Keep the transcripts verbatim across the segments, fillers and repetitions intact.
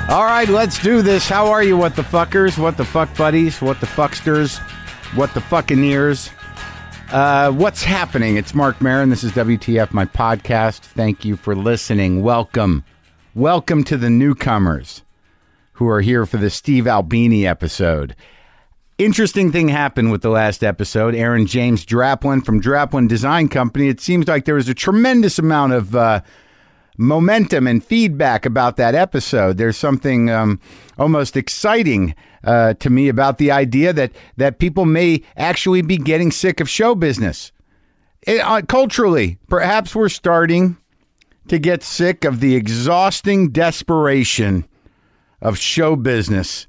All right, let's do this. How are you, what the fuckers, what the fuck buddies, what the fucksters, what the fuckineers? Uh, what's happening? It's Mark Maron. This is W T F, my podcast. Thank you for listening. Welcome. Welcome to the newcomers who are here for the Steve Albini episode. Interesting thing happened with the last episode. Aaron James Draplin from Draplin Design Company. It seems like there was a tremendous amount of uh, momentum and feedback about that episode. There's something um, almost exciting uh, to me about the idea that that people may actually be getting sick of show business. It, uh, culturally, perhaps we're starting to get sick of the exhausting desperation of show business.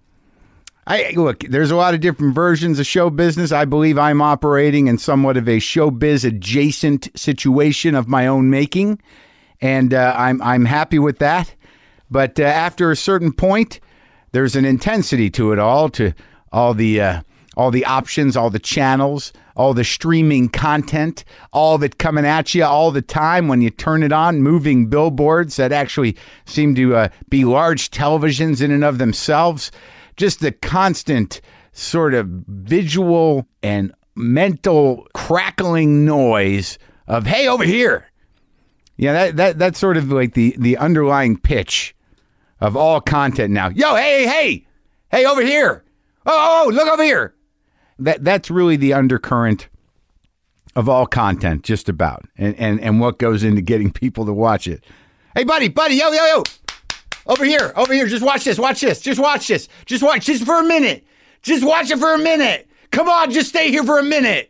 I look, there's a lot of different versions of show business. I believe I'm operating in somewhat of a showbiz adjacent situation of my own making. And uh, I'm I'm happy with that. But uh, after a certain point, there's an intensity to it all, to all the uh, all the options, all the channels, all the streaming content, all of it coming at you all the time when you turn it on, moving billboards that actually seem to uh, be large televisions in and of themselves. Just the constant sort of visual and mental crackling noise of, hey, over here. Yeah, that, that that's sort of like the, the underlying pitch of all content now. Yo, hey, hey, hey, over here. Oh, oh, look over here. That That's really the undercurrent of all content, just about, and, and, and what goes into getting people to watch it. Hey, buddy, buddy, yo, yo, yo. Over here, over here. Just watch this, watch this. Just watch this. Just watch this for a minute. Just watch it for a minute. Come on, just stay here for a minute.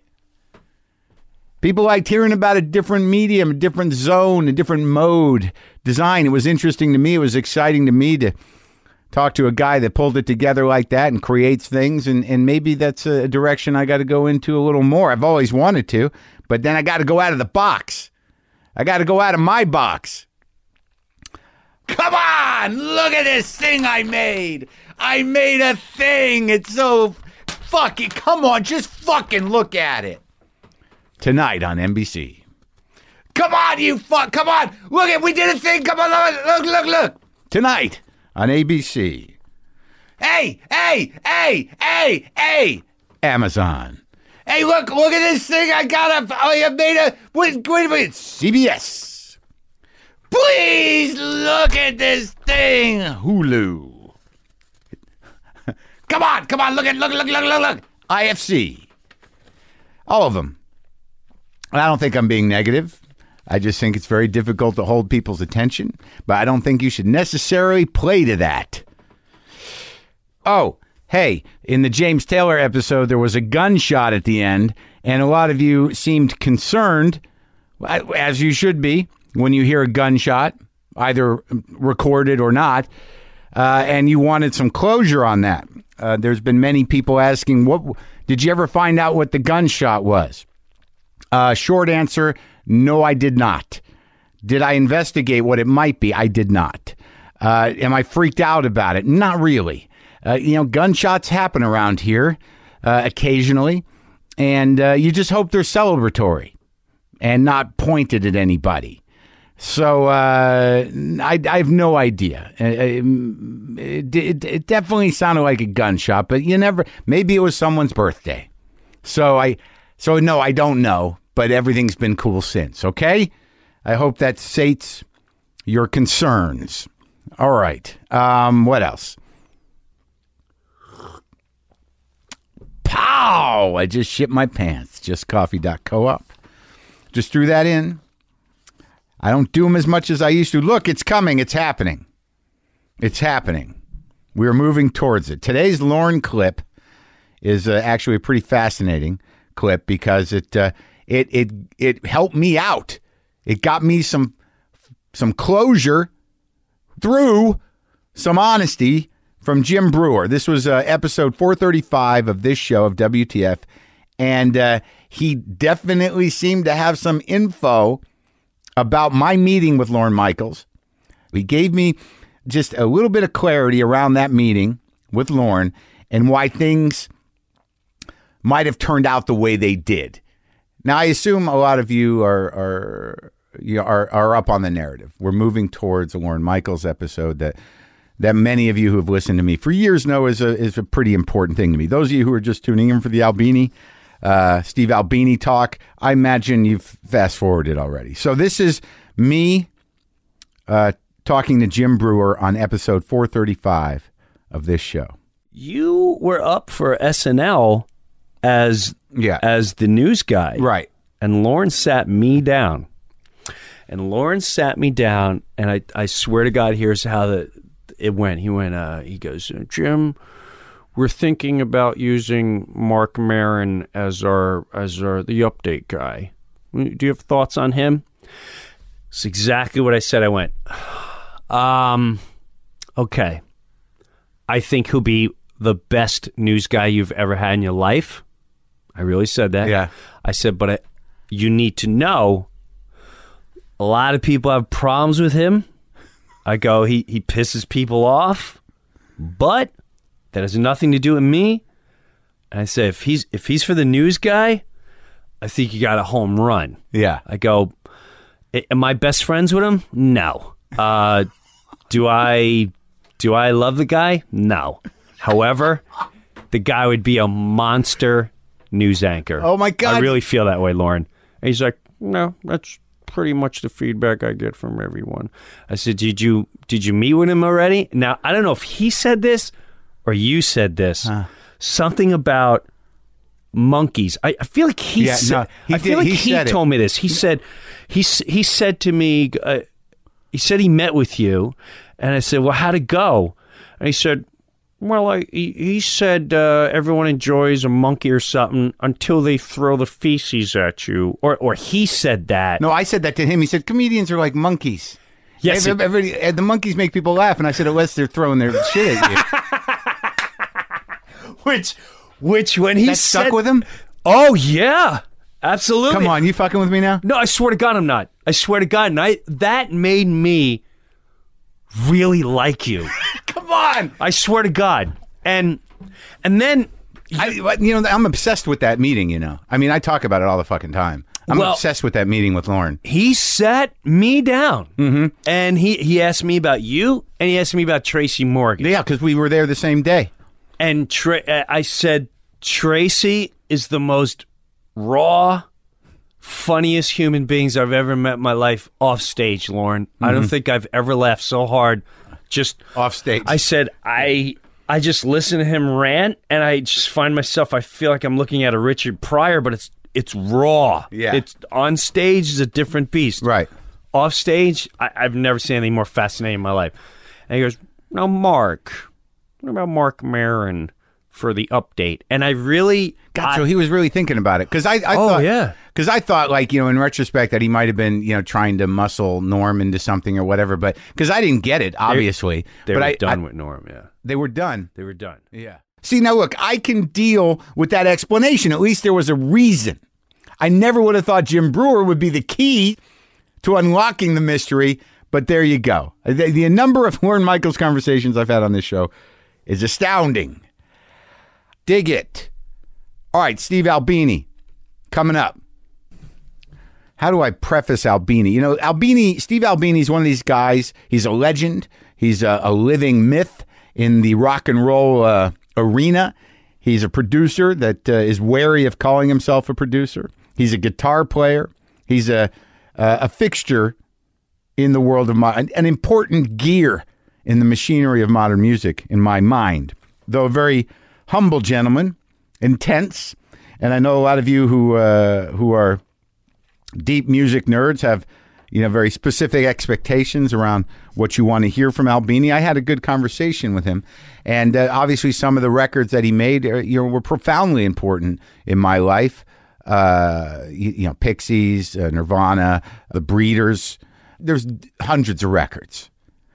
People liked hearing about a different medium, a different zone, a different mode, design. It was interesting to me. It was exciting to me to talk to a guy that pulled it together like that and creates things. And, and maybe that's a direction I got to go into a little more. I've always wanted to, but then I got to go out of the box. I got to go out of my box. Come on, look at this thing I made. I made a thing. It's so fucking, come on, just fucking look at it. Tonight on N B C. Come on, you fuck, come on. Look at, we did a thing. Come on, look, look, look, look. Tonight on A B C. Hey, hey, hey, hey, hey. Amazon. Hey, look, look at this thing. I got a, I made a, wait, wait a minute. C B S. Please look at this thing. Hulu. Come on, come on, look at, look, look, look, look, look. I F C. All of them. I don't think I'm being negative. I just think it's very difficult to hold people's attention, but I don't think you should necessarily play to that. Oh, hey, in the James Taylor episode, there was a gunshot at the end, and a lot of you seemed concerned, as you should be, when you hear a gunshot, either recorded or not, uh, and you wanted some closure on that. Uh, there's been many people asking, "What did you ever find out what the gunshot was?" Uh, short answer, no, I did not. Did I investigate what it might be? I did not. Uh, am I freaked out about it? Not really. Uh, you know, gunshots happen around here uh, occasionally, and uh, you just hope they're celebratory and not pointed at anybody. So uh, I, I have no idea. It, it, it definitely sounded like a gunshot, but you never, maybe it was someone's birthday. So I, so no, I don't know. But everything's been cool since, okay? I hope that sates your concerns. All right. Um, what else? Pow! I just shit my pants. just coffee dot coop. Just threw that in. I don't do them as much as I used to. Look, it's coming. It's happening. It's happening. We're moving towards it. Today's Lorne clip is uh, actually a pretty fascinating clip because it... Uh, It it it helped me out. It got me some some closure through some honesty from Jim Breuer. This was uh, episode four thirty-five of this show of W T F, and uh, he definitely seemed to have some info about my meeting with Lorne Michaels. He gave me just a little bit of clarity around that meeting with Lorne and why things might have turned out the way they did. Now, I assume a lot of you are are you know, are, are up on the narrative. We're moving towards a Lorne Michaels episode that that many of you who have listened to me for years know is a is a pretty important thing to me. Those of you who are just tuning in for the Albini, uh, Steve Albini talk, I imagine you've fast forwarded already. So this is me uh, talking to Jim Breuer on episode four thirty-five of this show. You were up for S N L as yeah. as the news guy. Right. And Lauren sat me down. And Lauren sat me down, and I, I swear to God, here's how the it went. He went, uh, he goes, Jim, we're thinking about using Mark Maron as our as our the update guy. Do you have thoughts on him? It's exactly what I said. I went, um, okay. I think he'll be the best news guy you've ever had in your life. I really said that. Yeah. I said, but I, you need to know a lot of people have problems with him. I go, he, he pisses people off, but that has nothing to do with me. And I say, if he's if he's for the news guy, I think you got a home run. Yeah. I go, am I best friends with him? No. Uh, do I do I love the guy? No. However, the guy would be a monster news anchor. Oh my God. I really feel that way, Lauren. And he's like, no, that's pretty much the feedback I get from everyone. I said, did you did you meet with him already? Now, I don't know if he said this or you said this. Huh. Something about monkeys. I, I feel like he yeah, said. No, he I feel did, like he, he told it. me this. He said he he said to me. Uh, he said he met with you, and I said, well, how'd it go? And he said, well, I, he, he said uh, everyone enjoys a monkey or something until they throw the feces at you. Or or he said that. No, I said that to him. He said, comedians are like monkeys. Yes. Every, every, the monkeys make people laugh. And I said, unless they're throwing their shit at you. which, which when he that said... stuck with him? Oh, yeah. Absolutely. Come on, you fucking with me now? No, I swear to God I'm not. I swear to God. And I, that made me really like you. Come on. I swear to God. And and then... I, you know, I'm obsessed with that meeting, you know. I mean, I talk about it all the fucking time. I'm well, obsessed with that meeting with Lauren. He sat me down. Mm-hmm. And he, he asked me about you, and he asked me about Tracy Morgan. Yeah, because we were there the same day. And Tra- I said, Tracy is the most raw, funniest human beings I've ever met in my life off stage, Lauren. Mm-hmm. I don't think I've ever laughed so hard just off stage. I said, I I just listen to him rant, and I just find myself, I feel like I'm looking at a Richard Pryor, but it's it's raw. Yeah. It's on stage is a different beast. Right. Off stage, I, I've never seen anything more fascinating in my life. And he goes, now, Mark, what about Mark Maron for the update? And I really... God, I, so he was really thinking about it. Because I, I oh, thought... yeah. Because I thought, like, you know, in retrospect, that he might have been, you know, trying to muscle Norm into something or whatever. But because I didn't get it, obviously. They but were I, done I, with Norm, yeah. They were done. They were done. Yeah. See, now, look, I can deal with that explanation. At least there was a reason. I never would have thought Jim Breuer would be the key to unlocking the mystery, but there you go. The, the number of Lorne Michaels conversations I've had on this show is astounding. Dig it. All right, Steve Albini, coming up. How do I preface Albini? You know, Albini, Steve Albini is one of these guys. He's a legend. He's a, a living myth in the rock and roll uh, arena. He's a producer that uh, is wary of calling himself a producer. He's a guitar player. He's a uh, a fixture in the world of modern, an important gear in the machinery of modern music, in my mind. Though a very humble gentleman, intense, and I know a lot of you who uh, who are deep music nerds have, you know, very specific expectations around what you want to hear from Albini. I had a good conversation with him, and uh, obviously some of the records that he made, are, you know, were profoundly important in my life. Uh, you, you know, Pixies, uh, Nirvana, The Breeders. There's hundreds of records.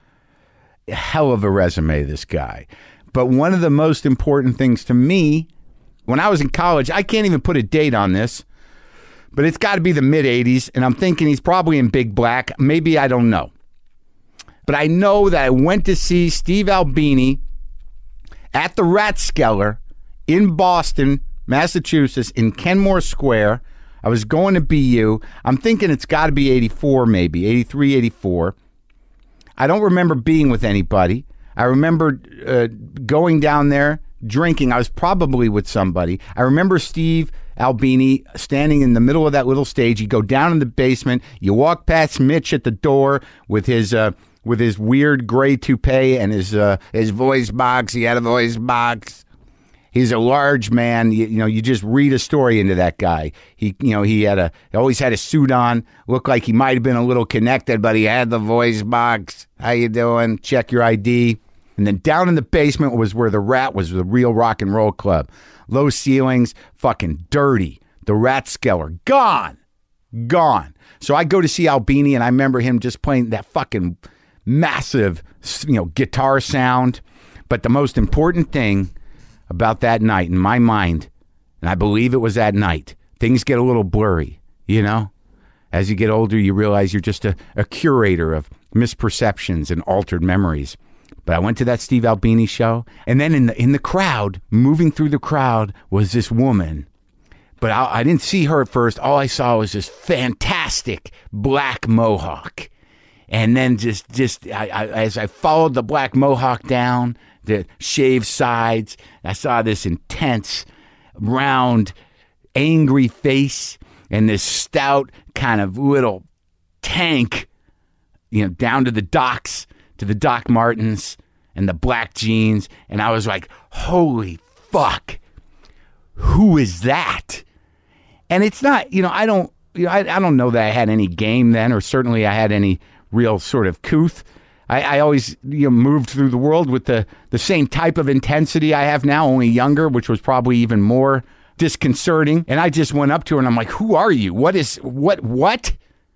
Hell of a resume, this guy. But one of the most important things to me, when I was in college, I can't even put a date on this, but it's got to be the mid-eighties, and I'm thinking he's probably in Big Black. Maybe, I don't know. But I know that I went to see Steve Albini at the Rathskeller in Boston, Massachusetts, in Kenmore Square. I was going to B U. I'm thinking it's got to be eighty-four, maybe, eighty-three, eighty-four. I don't remember being with anybody. I remember uh, going down there, drinking. I was probably with somebody. I remember Steve Albini standing in the middle of that little stage. You go down in the basement. You walk past Mitch at the door with his uh, with his weird gray toupee and his uh, his voice box. He had a voice box. He's a large man. You, you know, you just read a story into that guy. He, you know, he had a he always had a suit on. Looked like he might have been a little connected, but he had the voice box. How you doing? Check your I D. And then down in the basement was where the Rat was, the real rock and roll club. Low ceilings, fucking dirty. The Ratskeller, gone, gone. So I go to see Albini, and I remember him just playing that fucking massive, you know, guitar sound. But the most important thing about that night in my mind, and I believe it was that night, things get a little blurry, you know? As you get older, you realize you're just a, a curator of misperceptions and altered memories. But I went to that Steve Albini show, and then in the in the crowd, moving through the crowd, was this woman. But I, I didn't see her at first. All I saw was this fantastic black mohawk. And then just, just I, I, as I followed the black mohawk down, the shaved sides, I saw this intense, round, angry face and this stout kind of little tank, you know, down to the docks, to the Doc Martens and the black jeans. And I was like, holy fuck, who is that? And it's not, you know, I don't, you know, I, I don't know that I had any game then, or certainly I had any real sort of couth. I, I always, you know, moved through the world with the, the same type of intensity I have now, only younger, which was probably even more disconcerting. And I just went up to her and I'm like, who are you? What is, what, what?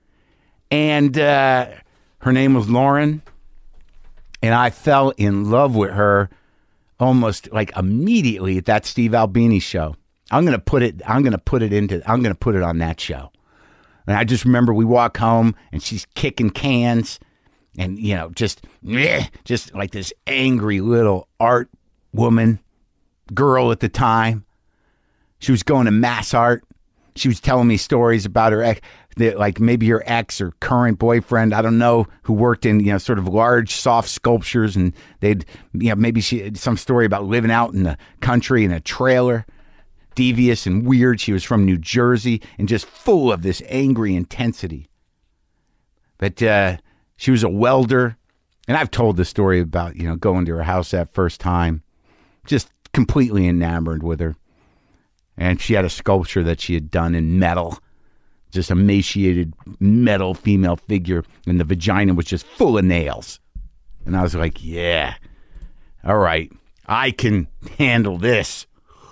And uh, her name was Lauren. And I fell in love with her almost like immediately at that Steve Albini show. I'm going to put it, I'm going to put it into, I'm going to put it on that show. And I just remember we walk home and she's kicking cans and, you know, just, meh, just like this angry little art woman, girl at the time. She was going to mass art. She was telling me stories about her ex, like maybe her ex or current boyfriend, I don't know, who worked in, you know, sort of large, soft sculptures. And they'd, you know, maybe she had some story about living out in the country in a trailer. Devious and weird. She was from New Jersey and just full of this angry intensity. But uh, she was a welder. And I've told the story about, you know, going to her house that first time. Just completely enamored with her. And she had a sculpture that she had done in metal. Just emaciated metal female figure. And the vagina was just full of nails. And I was like, yeah, all right, I can handle this.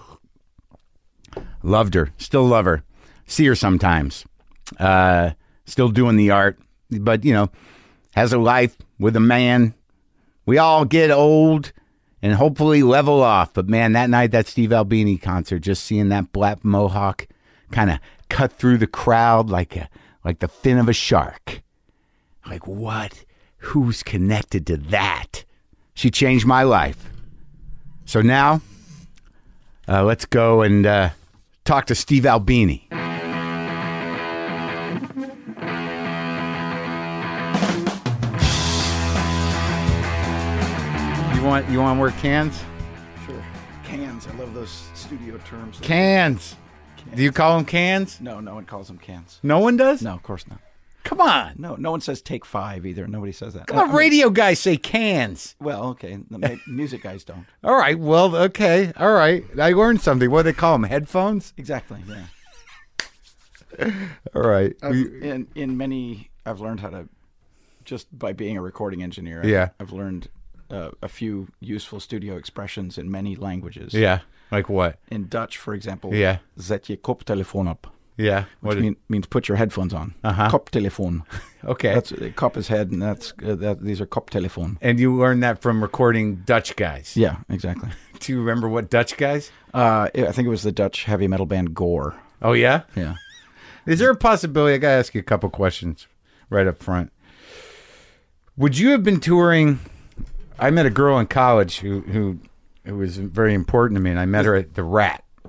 Loved her. Still love her. See her sometimes. Uh, still doing the art. But, you know, has a life with a man. We all get old and hopefully level off. But, man, that night, that Steve Albini concert, just seeing that black mohawk kind of cut through the crowd like a, like the fin of a shark. Like, what? Who's connected to that? She changed my life. So now, uh, let's go and... Uh, talk to Steve Albini. You want you want to wear cans? Sure. Cans. I love those studio terms. Cans. cans. Do you call them cans? No, no one calls them cans. No one does? No, of course not. Come on. No, no one says take five either. Nobody says that. Come on, I mean, radio guys say cans. Well, okay. The music guys don't. All right. Well, okay. All right. I learned something. What do they call them? Headphones? Exactly. Yeah. All right. I've, in in many, I've learned how to, just by being a recording engineer. Yeah. I've learned uh, a few useful studio expressions in many languages. Yeah. Like what? In Dutch, for example. Yeah. Zet je koptelefoon op. Yeah. Which what mean, means put your headphones on. Uh-huh. Koptelefoon. Okay. That's cop is head, and that's uh, that. These are koptelefoon. And you learned that from recording Dutch guys. Yeah, exactly. Do you remember what Dutch guys? Uh, I think it was the Dutch heavy metal band Gore. Oh yeah. Yeah. Is there a possibility? I gotta ask you a couple questions right up front. Would you have been touring? I met a girl in college who who who was very important to me, and I met her at the Rat.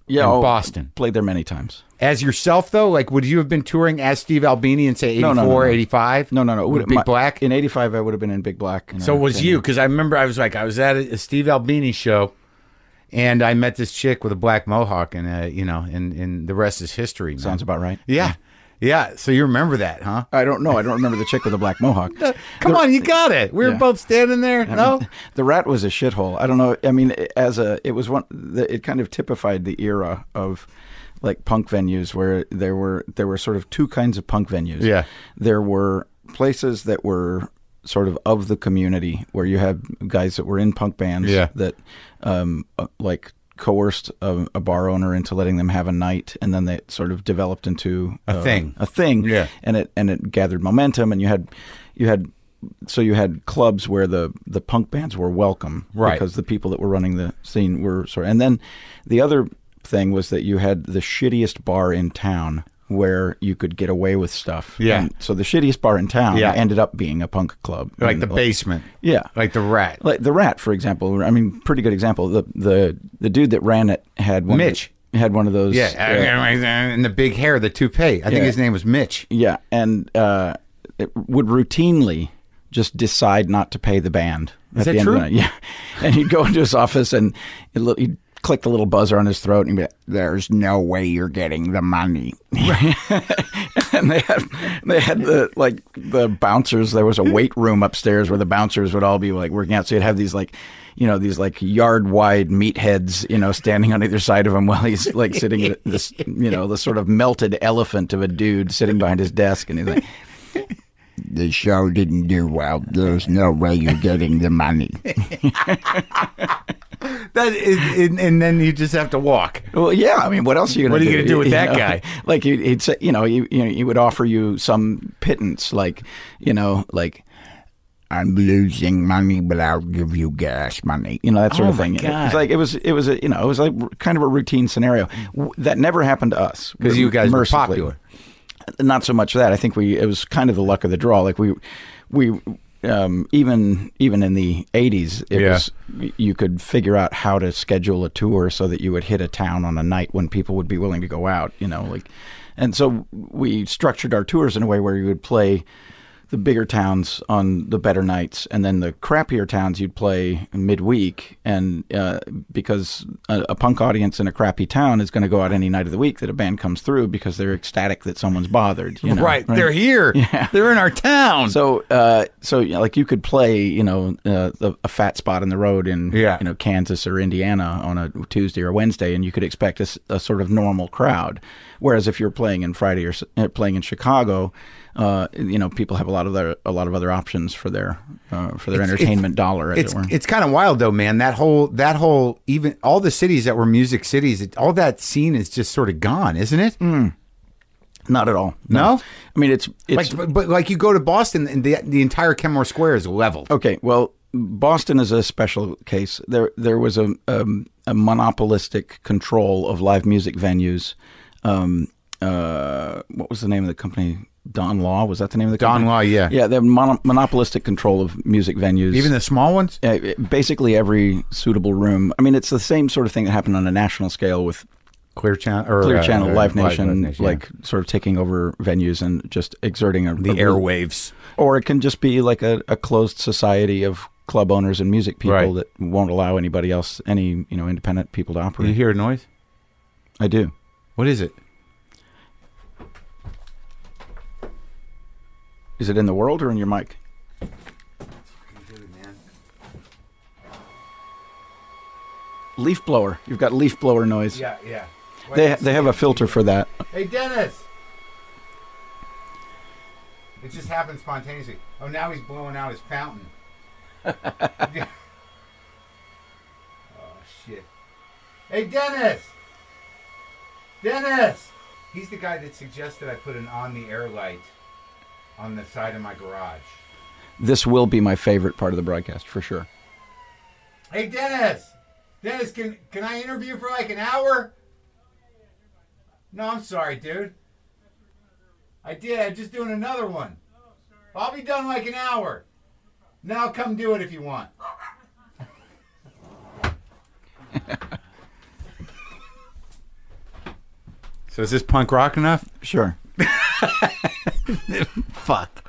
Yeah, in oh, Boston. Played there many times. As yourself, though, like, would you have been touring as Steve Albini in, say, eighty-four, No, no, no, no. eighty-five? No, no, no. With Big My- Black? In eighty-five, I would have been in Big Black. So it was you, because I remember I was like, I was at a, a Steve Albini show, and I met this chick with a black mohawk, and, uh, you know, and, and the rest is history, man. Sounds about right. Yeah. Yeah. So you remember that, huh? I don't know. I don't remember the chick with the black mohawk. Come on, you got it. We were Yeah. both standing there. I mean, No? the Rat was a shithole. I don't know. I mean, as a, it was one. The, it kind of typified the era of like punk venues where there were there were sort of two kinds of punk venues. Yeah. There were places that were sort of of the community where you had guys that were in punk bands. Yeah. That um uh, like coerced a, a bar owner into letting them have a night, and then they sort of developed into A uh, thing. a thing. Yeah. And it and it gathered momentum, and you had you had. So you had clubs where the, the punk bands were welcome, Right. Because the people that were running the scene were sort of, and then the other thing was that you had the shittiest bar in town where you could get away with stuff. Yeah. And so the shittiest bar in town Yeah. ended up being a punk club. Like And, the basement. Yeah. Like the Rat. Like the Rat, for example. I mean, pretty good example. The the the dude that ran it had one Mitch. Of the, had one of those. Yeah. uh, And the big hair, the toupee. I think Yeah. his name was Mitch. Yeah, and uh, it would routinely just decide not to pay the band. Is at that the end true? Of the night. Yeah, and he'd go into his office and he'd, he'd click the little buzzer on his throat and he'd be like, "There's no way you're getting the money." And they had they had the like the bouncers. There was a weight room upstairs where the bouncers would all be like working out. So you'd have these like. You know, these like yard wide meatheads, you know, standing on either side of him while he's like sitting at this, you know, the sort of melted elephant of a dude sitting behind his desk. And he's like, "The show didn't do well. There's no way you're getting the money." That is, and, and then you just have to walk. Well, yeah. I mean, what else are you going to do? What are you gonna do with You that know, guy? Like he'd, he'd say, you know, he, you know, he would offer you some pittance, like, you know, like, "I'm losing money, but I'll give you gas money." You know, that sort Oh, of my thing. God. It's like it was, it was a, you know, it was like kind of a routine scenario W- that never happened to us Because you guys were mercifully. popular. Not so much that. I think we, it was kind of the luck of the draw. Like we, we, um, even even in the eighties, it Yeah. was you could figure out how to schedule a tour so that you would hit a town on a night when people would be willing to go out. You know, like, and so we structured our tours in a way where you would play the bigger towns on the better nights, and then the crappier towns you'd play midweek. And uh, because a, a punk audience in a crappy town is going to go out any night of the week that a band comes through because they're ecstatic that someone's bothered. You know, right. They're here. Yeah. They're in our town. So, uh, so you know, like you could play, you know, uh, a, a fat spot in the road in, Yeah. you know, Kansas or Indiana on a Tuesday or Wednesday, and you could expect a, s- a sort of normal crowd. Whereas if you're playing in Friday or s- uh, playing in Chicago, uh, you know, people have a lot of their, a lot of other options for their uh, for their It's- entertainment dollar, as it's it were. it's kind of wild though, man. That whole that whole even all the cities that were music cities, it, all that scene is just sort of gone, isn't it? Not at all. No? I mean it's it's Like, but, but like you go to Boston and the the entire Kenmore Square is leveled. Okay, well, Boston is a special case. There, there was a um, a monopolistic control of live music venues. Um, uh, what was the name of the company? Don Law, was that the name of the Don company? Law, yeah. Yeah, they have mono- monopolistic control of music venues. Even the small ones. Uh, basically every suitable room. I mean, it's the same sort of thing that happened on a national scale with Clear Channel or Clear uh, Channel, uh, Live Nation, yeah. like sort of taking over venues and just exerting a, the a airwaves. or it can just be like a, a closed society of club owners and music people Right. that won't allow anybody else, any you know, independent people to Do you operate. hear a noise? I do. What is it? Is it in the world or in your mic? Leaf blower. You've got leaf blower noise. Yeah, yeah. They they have a filter for that. Hey, Dennis. It just happened spontaneously. Oh, now he's blowing out his fountain. Yeah. Oh, shit. Hey, Dennis! Dennis! He's the guy that suggested I put an on-the-air light on the side of my garage. This will be my favorite part of the broadcast for sure. Hey, Dennis! Dennis, can can I interview for like an hour? No, I'm sorry, dude. I did. I'm just doing another one. I'll be done in like an hour. Now come do it if you want. So is this punk rock enough? Sure. Fuck.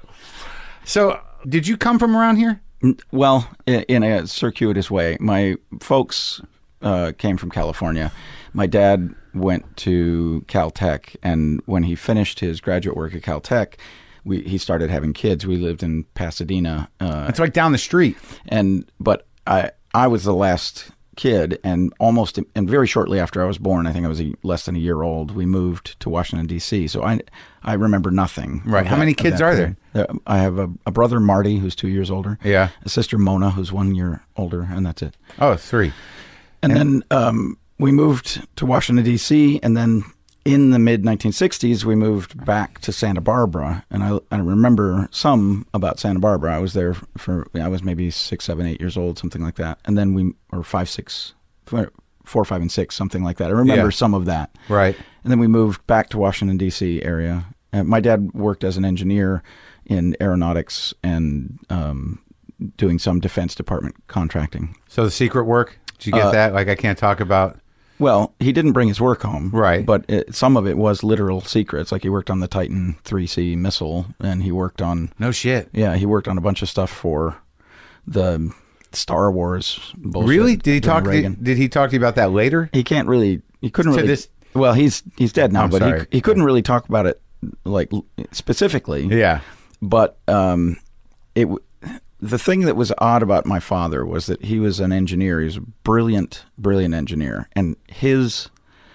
So did you come from around here? Well, in a circuitous way. My folks uh, came from California. My dad went to Caltech, and when he finished his graduate work at Caltech, we, he started having kids. We lived in Pasadena. Uh, It's right down the street. And but I I was the last kid, and almost and very shortly after I was born, I think I was a, less than a year old, we moved to Washington D C. So I I remember nothing. Right. How that, many kids are there? there? I have a, a brother Marty who's two years older. Yeah. A sister Mona who's one year older, and that's it. Oh, three. And, and then um, we moved to Washington D C, and then in the mid nineteen sixties, we moved back to Santa Barbara, and I, I remember some about Santa Barbara. I was there for, I was maybe six, seven, eight years old, something like that. And then we, or five, six, four, five, and six, something like that. I remember Yeah. some of that. Right. And then we moved back to Washington, D C area. Uh, my dad worked as an engineer in aeronautics and um, doing some Defense Department contracting. So the secret work, did you get Uh, that? Like I can't talk about. Well, he didn't bring his work home. Right. But it, some of it was literal secrets. Like he worked on the Titan three C missile, and he worked on, No shit. yeah, he worked on a bunch of stuff for the Star Wars bullshit. Really? Did he during talk? Reagan. Did, did he talk to you about that later? He can't really, he couldn't To really. this- well, he's he's dead now, I'm but sorry. he, he couldn't really talk about it like specifically. Yeah. But um, it w- the thing that was odd about my father was that he was an engineer. He was a brilliant, brilliant engineer, and his,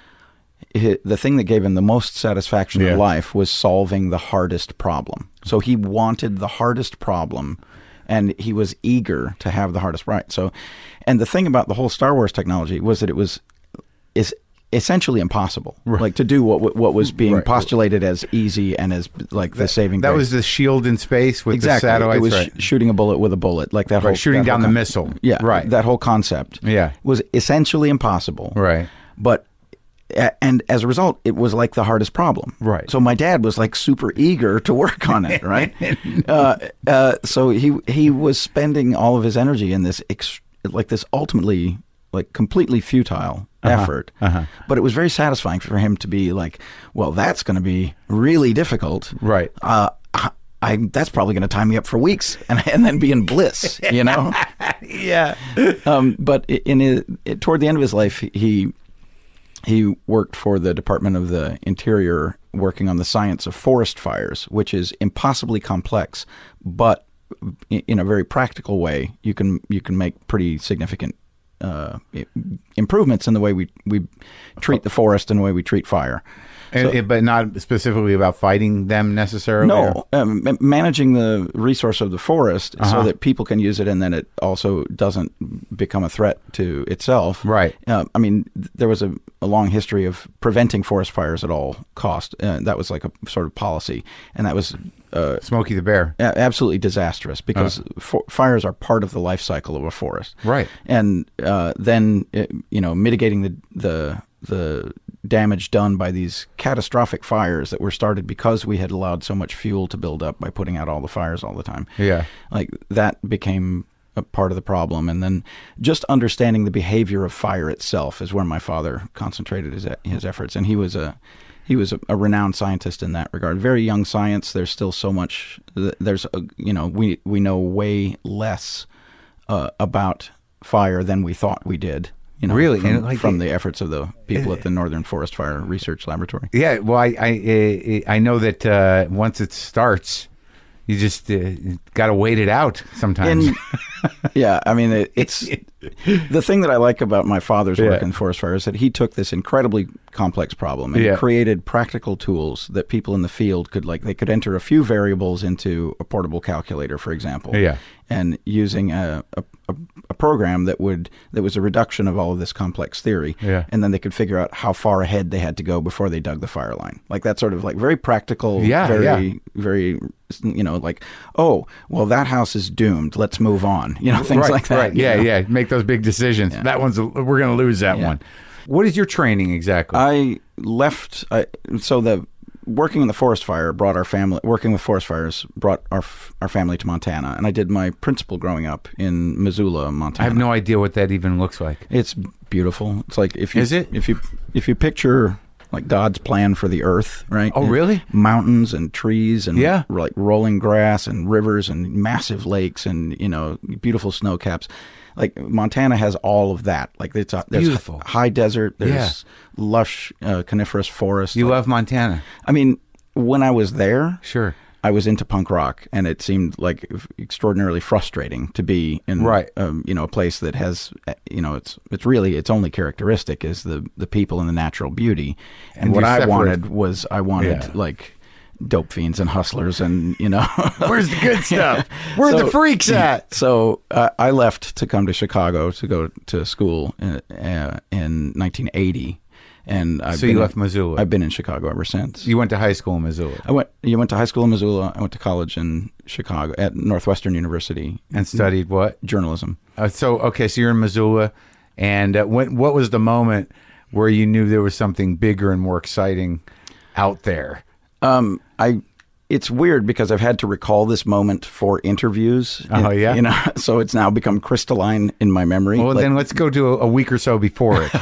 hi the thing that gave him the most satisfaction Yeah. in life was solving the hardest problem. So he wanted the hardest problem, and he was eager to have the hardest right. So, and the thing about the whole Star Wars technology was that it was is essentially impossible, Right. like to do what what was being Right. postulated as easy and as like the saving That grace. was the shield in space with Exactly. the satellites. It was right. sh- shooting a bullet with a bullet, like that Right, whole shooting that down whole the con- missile. Yeah, Right. That whole concept, Yeah. was essentially impossible. Right. But a- and as a result, it was like the hardest problem. Right. So my dad was like super eager to work on it. Right. uh, uh, so he he was spending all of his energy in this ex- like this ultimately like completely futile effort. uh-huh. But it was very satisfying for him to be like, well, that's going to be really difficult. Right. Uh, I, I that's probably going to tie me up for weeks, and and then be in bliss, you know. Yeah. um, but in his, it, toward the end of his life, he he worked for the Department of the Interior, working on the science of forest fires, which is impossibly complex, but in, in a very practical way, you can you can make pretty significant uh, i- improvements in the way we we treat the forest and the way we treat fire. And, So- but not specifically about fighting them necessarily? or- No, um, ma- managing the resource of the forest Uh-huh. so that people can use it, and then it also doesn't become a threat to itself. Right. Uh, I mean, th- there was a, a long history of preventing forest fires at all cost. Uh, that was like a sort of policy, and that was uh, Smokey the Bear. a- absolutely disastrous because for, fires are part of the life cycle of a forest. Right. And uh, then, uh, you know, mitigating the the the damage done by these catastrophic fires that were started because we had allowed so much fuel to build up by putting out all the fires all the time. Yeah. Like that became a part of the problem. And then just understanding the behavior of fire itself is where my father concentrated his his efforts. And he was a he was a, a renowned scientist in that regard. Very young science. There's still so much. There's a, you know we we know way less uh, about fire than we thought we did. You know, Really? from, And, like, from it- the efforts of the people at the Northern Forest Fire Research Laboratory. Yeah. Well, I I, I know that uh, once it starts, you just uh, got to wait it out sometimes. And yeah, I mean, it, it's the thing that I like about my father's work Yeah. in forest fire is that he took this incredibly complex problem and Yeah. created practical tools that people in the field could like. They could enter a few variables into a portable calculator, for example. Yeah. And using a, a, a, a program that would that was a reduction of all of this complex theory. Yeah. And then they could figure out how far ahead they had to go before they dug the fire line. Like that sort of like very practical, Yeah, very yeah. very, you know, like, oh, well, that house is doomed. Let's move on. You know, things right, like that. Right. you Yeah. know? Yeah. Make those big decisions. That one's a, we're going to lose that Yeah. one. What is your training exactly? I left. I, so the working in the forest fire brought our family. Working with forest fires brought our f- our family to Montana, and I did my principal growing up in Missoula, Montana. I have no idea what that even looks like. It's beautiful. It's like if you Is it? if you if you picture like God's plan for the earth, right? Oh, And really? mountains and trees and Yeah. like rolling grass and rivers and massive lakes and, you know, beautiful snow caps. Like Montana has all of that. Like it's a, there's beautiful. high desert. There's Yeah. lush uh, coniferous forest. You Like, love Montana. I mean, when I was there, Sure. I was into punk rock, and it seemed like extraordinarily frustrating to be in, Right. um, you know, a place that has, you know, it's it's really its only characteristic is the the people and the natural beauty. And, And what you I separate- wanted was I wanted Yeah. like dope fiends and hustlers, and you know, Where's the good stuff? Where are So- the freaks at? So uh, I left to come to Chicago to go to school in, uh, in nineteen eighty, and I've So you been left in, Missoula. I've been in Chicago ever since. You went to high school in Missoula I went. You went to high school in Missoula. I went to college in Chicago at Northwestern University, and studied what? journalism. Uh, so okay, so you're in Missoula, and uh, when, what was the moment where you knew there was something bigger and more exciting out there? Um, I. It's weird because I've had to recall this moment for interviews. Oh, yeah? You know, so it's now become crystalline in my memory. Well, Like- then let's go to a, a week or so before it.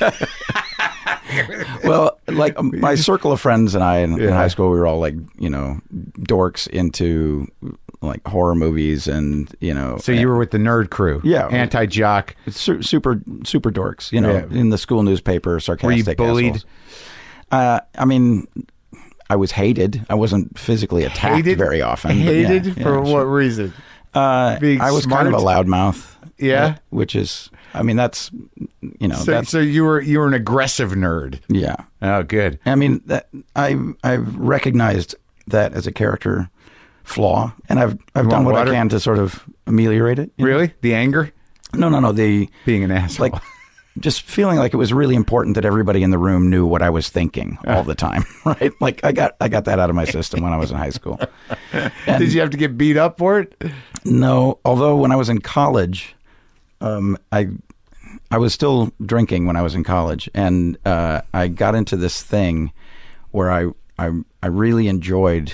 well, like um, my circle of friends and I in, in Yeah. high school, we were all like, you know, dorks into like horror movies, and you know. So you were with the nerd crew, Yeah. anti-jock. Su- super super dorks, you know, Yeah. in the school newspaper, sarcastic. Were you bullied? assholes. Uh, I mean, I was hated. I wasn't physically attacked Hated? very often. but Hated yeah, for yeah, what sure. reason? Uh, being I was kind of a smart? loudmouth. Yeah? uh, which is, I mean, that's, you know, So, that's so you were you were an aggressive nerd. yeah. Oh, good. I mean, that I I've recognized that as a character flaw, and I've I've You done want what water? I can to sort of ameliorate it. you know? Really? The anger? No, no, no. The Being an asshole. like just feeling like it was really important that everybody in the room knew what I was thinking all the time, right? Like I got I got that out of my system when I was in high school. And Did you have to get beat up for it? no, although when I was in college, um, I I was still drinking when I was in college, and uh, I got into this thing where I I I really enjoyed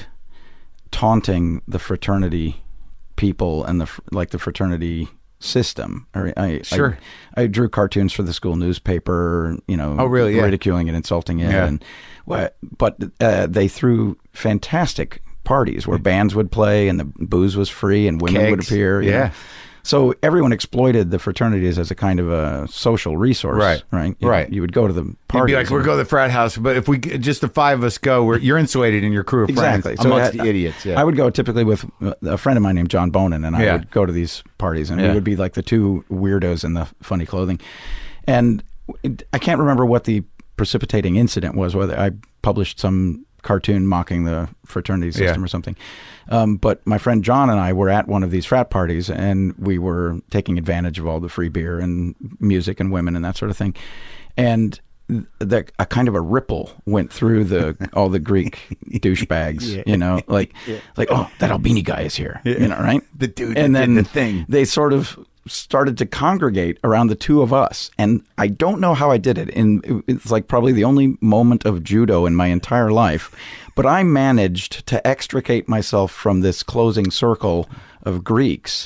taunting the fraternity people and the fr- like the fraternity system. I, I, Sure. I, I drew cartoons for the school newspaper, you know, Oh, really? Yeah. ridiculing and insulting it. Yeah. And what, but uh, they threw fantastic parties where bands would play and the booze was free and women would Kegs. appear. you Yeah. know. So everyone exploited the fraternities as a kind of a social resource, Right. Right, you, Right. You would go to the You'd parties. be like, we're and- going to the frat house, but if we just the five of us go, we're, you're insulated in your crew of Exactly. friends So amongst I- the idiots. Yeah. I would go typically with a friend of mine named John Bonin, and I Yeah. would go to these parties, and Yeah. we would be like the two weirdos in the funny clothing. And it, I can't remember what the precipitating incident was, whether I published some cartoon mocking the fraternity system Yeah. or something. Um, but my friend John and I were at one of these frat parties, and we were taking advantage of all the free beer and music and women and that sort of thing. And the, a kind of a ripple went through the all the Greek douchebags, you know, like like oh, that Albini guy is here, you know, right? The dude and that then did the thing. They sort of started to congregate around the two of us, and I don't know how I did it. And it's like probably the only moment of judo in my entire life, but I managed to extricate myself from this closing circle of Greeks,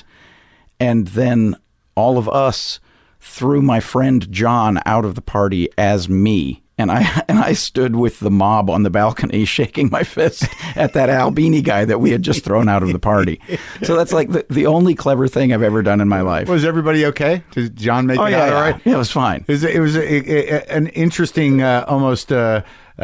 and then all of us threw my friend John out of the party as me. And I and I stood with the mob on the balcony shaking my fist at that Albini guy that we had just thrown out of the party. So that's like the, the only clever thing I've ever done in my life. Was everybody okay? Did John make Oh, it yeah, out yeah. all right? Yeah, it was fine. It was, it was a, a, a, an interesting, uh, almost uh,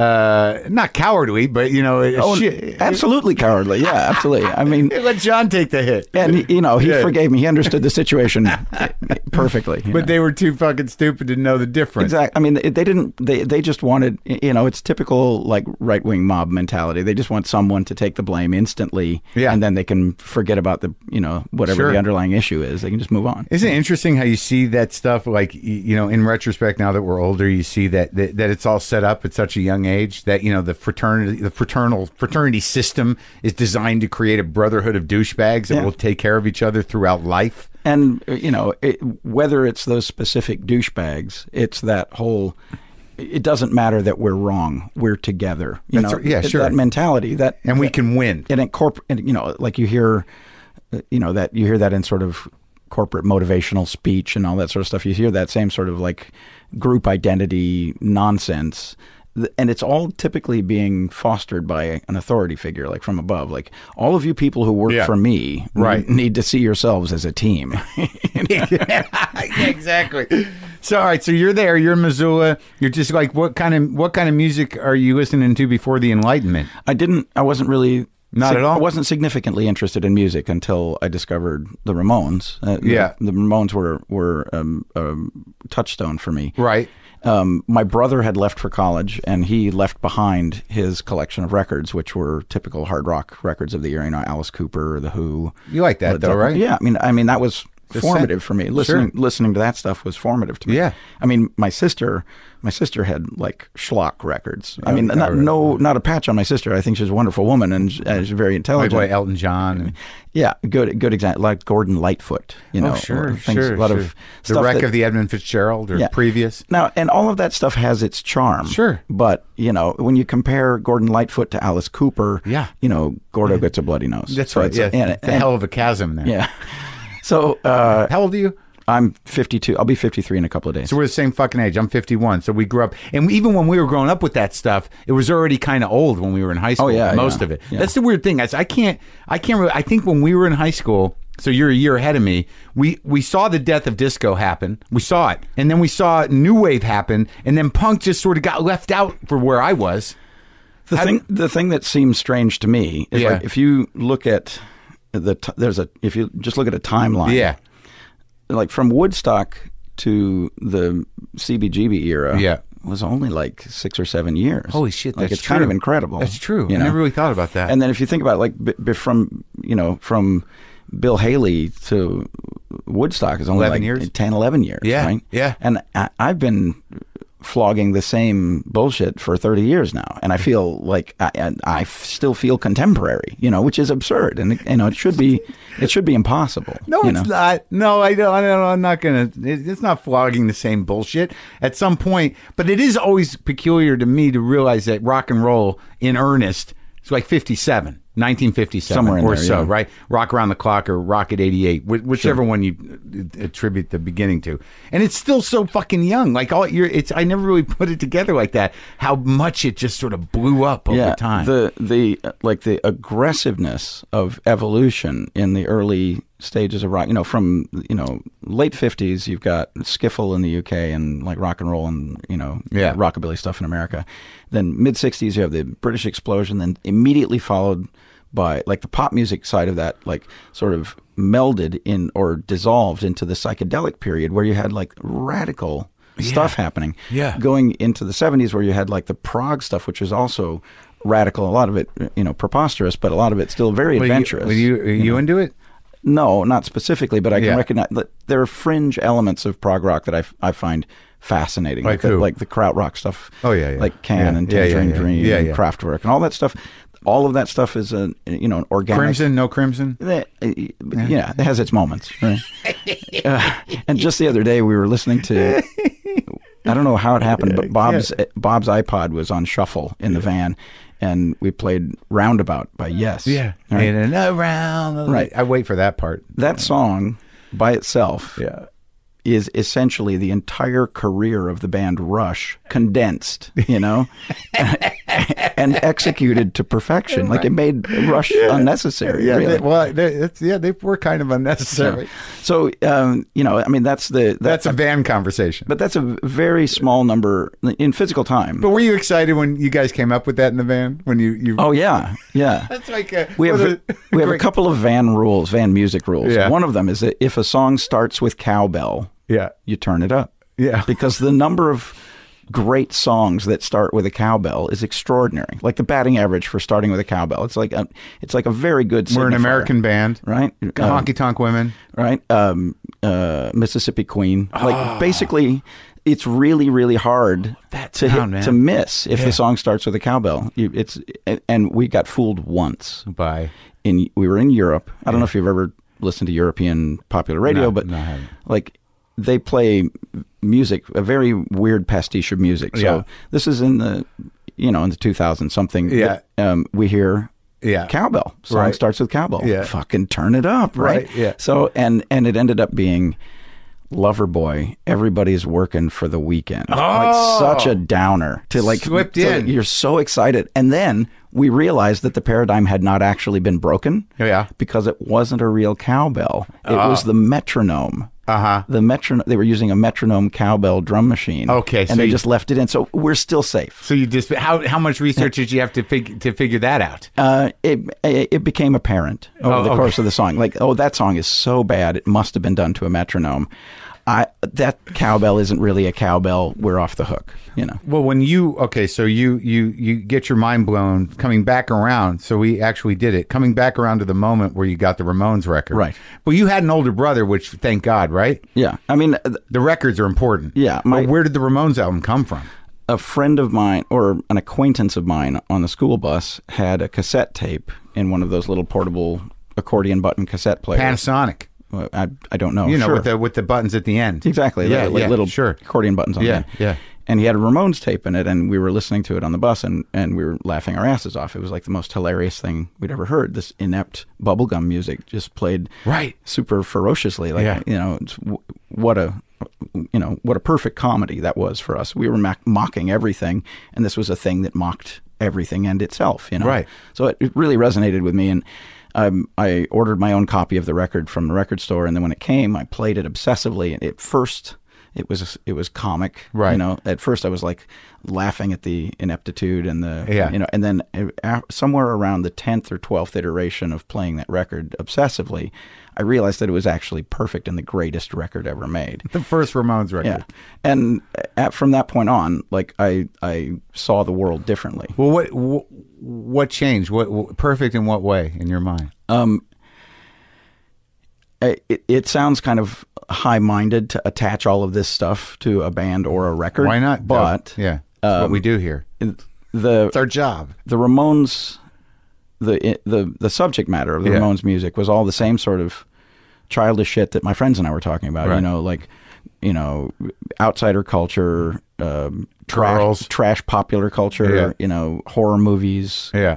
uh, not cowardly, but you know, a Oh, shit. absolutely cowardly. Yeah, absolutely. I mean, Let John take the hit. and you know, he Yeah. forgave me. He understood the situation perfectly. you But know. they were too fucking stupid to know the difference. Exactly. I mean, they they didn't. They they just wanted. You know, it's typical like right wing mob mentality. They just want someone to take the blame instantly, Yeah. and then they can forget about the you know whatever Sure. the underlying issue is. They can just move on. Isn't it interesting how you see that stuff? Like, y- you know, in retrospect, now that we're older, you see that, that that it's all set up at such a young age that, you know, the fraternity, the fraternal fraternity system is designed to create a brotherhood of douchebags that Yeah. will take care of each other throughout life. And uh, you know, it, whether it's those specific douchebags, it's that whole. It doesn't matter that we're wrong. We're together. You That's know, right. Yeah, It- sure. That mentality. That And we that- can win. And it corp. And, you know, like you hear, uh, you know, that you hear that in sort of corporate motivational speech and all that sort of stuff. You hear that same sort of like group identity nonsense. th- and it's all typically being fostered by an authority figure, like from above. Like, all of you people who work Yeah. for me Right. need, need to see yourselves as a team. Yeah, exactly. So, all right. So you're there. You're in Missoula. You're just like, what kind of what kind of music are you listening to before the Enlightenment? I didn't. I wasn't really. Not at all? I wasn't significantly interested in music until I discovered the Ramones. Uh, the- Yeah. the, Ramones were were um, a touchstone for me. Right. Um, my brother had left for college, and he left behind his collection of records, which were typical hard rock records of the era. You know, Alice Cooper, The Who. You like that Led though, Zeppelin. right? Yeah. I mean, I mean that was The formative sen- for me. Listening Sure. listening to that stuff was formative to me. Yeah. I mean, my sister, my sister had like schlock records. I Oh, mean, yeah, not, right. no, not a patch on my sister. I think she's a wonderful woman and uh, she's very Like intelligent. what, Elton John. And, Yeah, good, good example. Like Gordon Lightfoot, you know, oh, sure, things, sure. a lot sure. of the stuff wreck that- of the Edmund Fitzgerald or Yeah. previous. Now, and all of that stuff has its charm. Sure. But, you know, when you compare Gordon Lightfoot to Alice Cooper, Yeah. you know, Gordo gets a bloody nose. That's So right. it's- Yeah, and- it's a and- hell of a chasm there. Yeah. So uh, How old are you? I'm fifty-two. I'll be fifty-three in a couple of days. So we're the same fucking age. I'm fifty-one. So we grew up, and even when we were growing up with that stuff, it was already kind of old when we were in high school. yeah, most yeah, of it. yeah. That's the weird thing. I, I can't. I can't. Really, I think when we were in high school, so you're a year ahead of me. We we saw the death of disco happen. We saw it, and then we saw new wave happen, and then punk just sort of got left out for where I was. The How thing, the thing that seems strange to me is Yeah. like if you look at the t- there's a if you just look at a timeline, Yeah. like from Woodstock to the C B G B era, Yeah. was only like six or seven years. Holy shit! Like That's it's kind of true. incredible. That's true. you I know? never really thought about that. And then if you think about it, like b- b- from you know from Bill Haley to Woodstock is only eleven like years? ten, eleven years. Yeah, right? yeah. And I, I've been flogging the same bullshit for thirty years now, and I feel like I, I, I still feel contemporary, you know, which is absurd, and you know it should be it should be impossible. No, you it's know? not. No, I don't, I don't. I'm not gonna. it- It's not flogging the same bullshit at some point. But it is always peculiar to me to realize that rock and roll in earnest is like fifty-seven, nineteen fifty-seven Somewhere in or there, so, yeah. right? Rock Around the Clock or Rocket eighty-eight, wh- whichever one you uh, attribute the beginning to. And it's still so fucking young. Like all you're, it's. I never really put it together like that. How much it just sort of blew up over yeah, time. The the uh, like the aggressiveness of evolution in the early stages of rock. You know, from you know late fifties, you've got skiffle in the U K and like rock and roll and you know Yeah. rockabilly stuff in America. Then mid sixties, you have the British explosion. Then immediately followed by like the pop music side of that, like sort of melded in or dissolved into the psychedelic period where you had like radical stuff happening. Yeah. Going into the seventies where you had like the prog stuff, which was also radical. A lot of it, you know, preposterous, but a lot of it still very Were you- adventurous. Were you, are you know. into it? No, not specifically, but I can Yeah. recognize that there are fringe elements of prog rock that I, f- I find fascinating. Like the, who? like the krautrock stuff. Oh, yeah, yeah. Like Can Yeah, and yeah, yeah, Tangerine yeah. Dream Yeah, and yeah. Kraftwerk and all that stuff. All of that stuff is a you know an organic. Crimson? No Crimson? Eh, eh, Yeah, it has its moments. Right? uh, and just the other day, we were listening to. I don't know how it happened, but Bob's Bob's iPod was on shuffle in the van, and we played "Roundabout" by Yes. Yeah. Right? And then around. the- Right. I wait for that part. That song by itself Yeah. is essentially the entire career of the band Rush condensed, you know, and executed to perfection. Like it made Rush unnecessary. Yeah. really. They, well, they, it's, yeah, they were kind of unnecessary. So, um, you know, I mean, that's the That's a van conversation. but that's a very small number in physical time. But were you excited when you guys came up with that in the van? When you, you oh yeah, yeah. that's like a, We have what a, a- we have a great- couple of van rules, van music rules. Yeah. One of them is that if a song starts with cowbell, Yeah. you turn it up. Yeah. Because the number of great songs that start with a cowbell is extraordinary. Like the batting average for starting with a cowbell. It's like a, it's like a very good We're an signifier, American band. right? Um, Honky Tonk Women. right? Um, uh, Mississippi Queen. Ah. Like basically, it's really, really hard That to sound, hit, man. to miss if Yeah. the song starts with a cowbell. You, it's and we got fooled once. By. In we were in Europe. I don't know if you've ever listened to European popular radio, No, but no, I haven't. like they play music, a very weird pastiche of music. So Yeah. this is in the, you know, in the two thousands something. Yeah. that, um, we hear Yeah. cowbell. Song Right. starts with cowbell. Yeah. Fucking turn it up, right? Right, yeah. So and and it ended up being Loverboy, everybody's working for the weekend. Oh. Like such a downer to like Slipped to, in. You're so excited. And then we realized that the paradigm had not actually been broken. Yeah. Because it wasn't a real cowbell. It Oh. was the metronome. Uh-huh. The metronome. They were using a metronome cowbell drum machine. Okay, and so they you- just left it in. So we're still safe. So you just how how much research did you have to fig- to figure that out? Uh, it it became apparent over Oh, the okay. course of the song. Like, oh, that song is so bad, it must have been done to a metronome. I that cowbell isn't really a cowbell. We're off the hook, you know. Well, when you okay, so you you you get your mind blown coming back around. So we actually did it, coming back around to the moment where you got the Ramones record, Right. Well, you had an older brother, which thank God, right? Yeah, I mean, uh, The records are important. Yeah, my- but where did the Ramones album come from? a friend of mine or an acquaintance of mine on the school bus had a cassette tape in one of those little portable accordion button cassette players. Panasonic. Well, I I don't know. You know, Sure. with the with the buttons at the end. Exactly. Yeah, the, like yeah, little sure. accordion buttons on Yeah, there. yeah. And he had a Ramones tape in it, and we were listening to it on the bus, and, and we were laughing our asses off. It was like the most hilarious thing we'd ever heard. This inept bubblegum music just played Right. super ferociously. Like, Yeah. you know, it's, w- what a, you know, what a perfect comedy that was for us. We were mock- mocking everything, and this was a thing that mocked everything and itself, you know? Right. So it, it really resonated with me, and um, I ordered my own copy of the record from the record store, and then when it came, I played it obsessively. And at first, it was it was comic, Right. You know, at first I was like laughing at the ineptitude and the, Yeah. you know, and then uh, somewhere around the tenth or twelfth iteration of playing that record obsessively, I realized that it was actually perfect and the greatest record ever made. The first Ramones record. Yeah, and at, from that point on, like I I saw the world differently. Well, what what, what changed? What, what perfect in what way in your mind? It, it sounds kind of high-minded to attach all of this stuff to a band or a record. Why not? But yeah, that's what we do here. the It's our job. the Ramones, the the the subject matter of the Yeah. Ramones music was all the same sort of childish shit that my friends and I were talking about. Right. You know, like you know, outsider culture, um, Girls. trash, trash popular culture. Yeah. You know, horror movies, Yeah.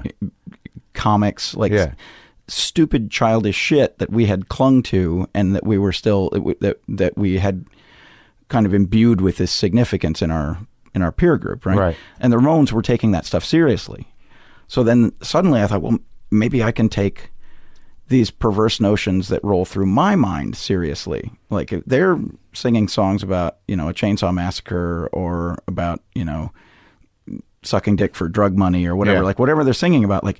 comics, like Yeah. stupid childish shit that we had clung to, and that we were still that that we had kind of imbued with this significance in our in our peer group, right? Right. And the Ramones were taking that stuff seriously. So then suddenly I thought, well, maybe I can take these perverse notions that roll through my mind seriously. Like if they're singing songs about, you know, a chainsaw massacre or about, you know, sucking dick for drug money or whatever, Yeah. like whatever they're singing about, like,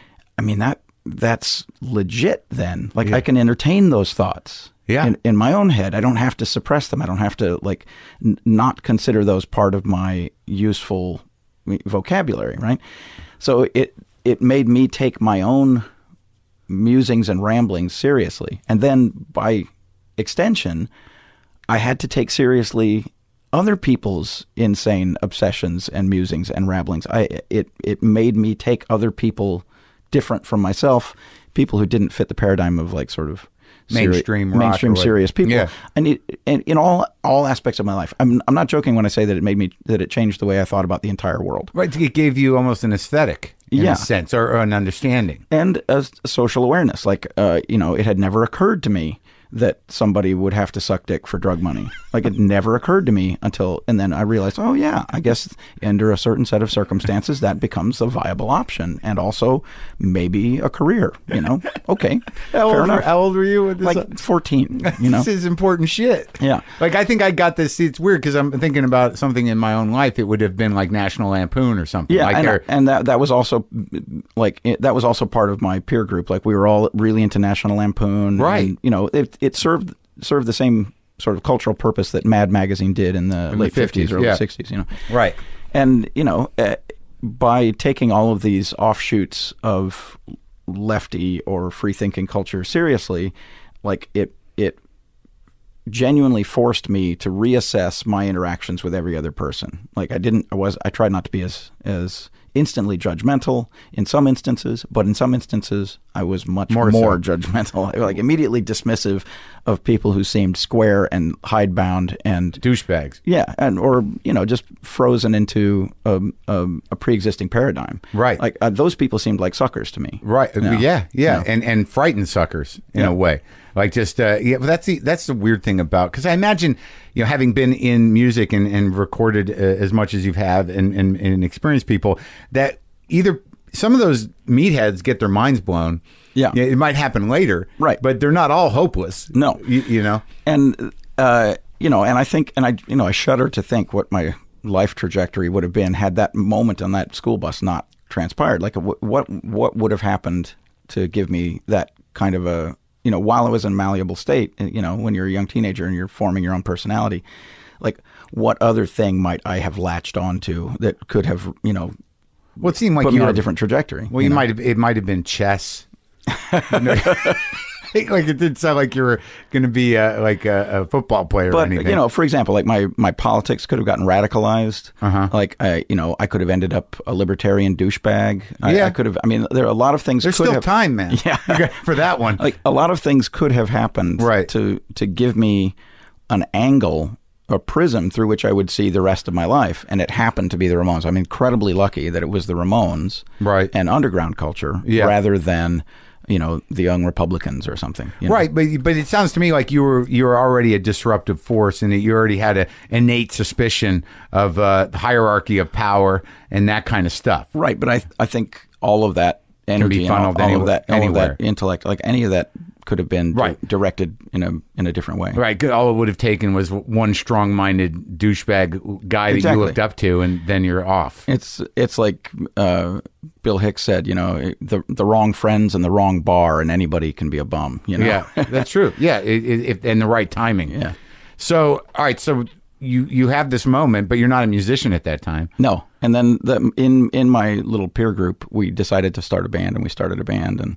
I mean, that that's legit then. Like Yeah. I can entertain those thoughts. Yeah. In, in my own head. I don't have to suppress them. I don't have to like n- not consider those part of my useful vocabulary, right? So it it made me take my own musings and ramblings seriously. And then by extension, I had to take seriously other people's insane obsessions and musings and ramblings. I it it made me take other people different from myself, people who didn't fit the paradigm of like sort of seri- Mainstream rock or mainstream what- serious people. Yeah. And it, and in all all aspects of my life. I'm I'm not joking when I say that it made me that it changed the way I thought about the entire world. Right. It gave you almost an aesthetic, in Yeah. a sense, or, or an understanding. And a, a social awareness. Like, uh, you know, it had never occurred to me that somebody would have to suck dick for drug money. Like, it never occurred to me until, and then I realized, oh, yeah, I guess under a certain set of circumstances, that becomes a viable option. And also maybe a career, you know? Okay, How fair old, were, enough. how old were you? With this? Like fourteen, you know? This is important shit. Yeah. Like, I think I got this. See, it's weird because I'm thinking about something in my own life. It would have been like National Lampoon or something. Yeah, like and, they're- and that that was also like it, that was also part of my peer group. Like we were all really into National Lampoon, Right. And, you know, it it served served the same sort of cultural purpose that Mad Magazine did in the the late fifties, fifties, early yeah. sixties. You know, Right. and you know, uh, by taking all of these offshoots of lefty or free thinking culture seriously, like it it genuinely forced me to reassess my interactions with every other person. Like I didn't, I was, I tried not to be as, as instantly judgmental in some instances, but in some instances I was much More more, so. judgmental, like immediately dismissive of people who seemed square and hidebound and Douchebags. yeah, and or you know just frozen into a, a, a pre-existing paradigm. Right. Like uh, those people seemed like suckers to me. Right. No. Yeah. Yeah. No. And and frightened suckers in Yeah. a way. Like just uh, yeah, but that's the that's the weird thing about, because I imagine, you know, having been in music and, and recorded uh, as much as you've have and, and and experienced people, that either some of those meatheads get their minds blown. Yeah. It might happen later. Right. But they're not all hopeless. No. You, you know? And, uh, you know, and I think, and I, you know, I shudder to think what my life trajectory would have been had that moment on that school bus not transpired. Like, what, what, what would have happened to give me that kind of a, you know, while I was in a malleable state, you know, when you're a young teenager and you're forming your own personality, like, what other thing might I have latched onto that could have, you know, well, it seemed like put you me were on a different trajectory. Well, you, you know? might have. It might have been chess. You know? Like it didn't sound like you were going to be a, like a, a football player but, or anything. You know, for example, like my, my politics could have gotten radicalized. Uh-huh. Like, I, you know, I could have ended up a libertarian douchebag. I, yeah. I could have. I mean, there are a lot of things. There's could still have, time, man. Yeah, for that one. Like a lot of things could have happened. Right. To to give me an angle, a prism through which I would see the rest of my life, and it happened to be the Ramones. I'm incredibly lucky that it was the Ramones, right, and underground culture, yeah. rather than, you know, the Young Republicans or something. You know? Right, but but it sounds to me like you were you were already a disruptive force, and that you already had an innate suspicion of uh, the hierarchy of power and that kind of stuff. Right, but I I think all of that energy, and all, all anywhere, of that, all anywhere. of that intellect, like any of that, could have been right. di- directed in a in a different way. Right. All it would have taken was one strong-minded douchebag guy exactly. that you looked up to, and then you're off. It's it's like uh, Bill Hicks said, you know, the the wrong friends and the wrong bar, and anybody can be a bum. You know? Yeah, that's true. Yeah, it, it, if and the right timing. Yeah. So, all right. So you you have this moment, but you're not a musician at that time. No. And then the, in in my little peer group, we decided to start a band, and we started a band, and.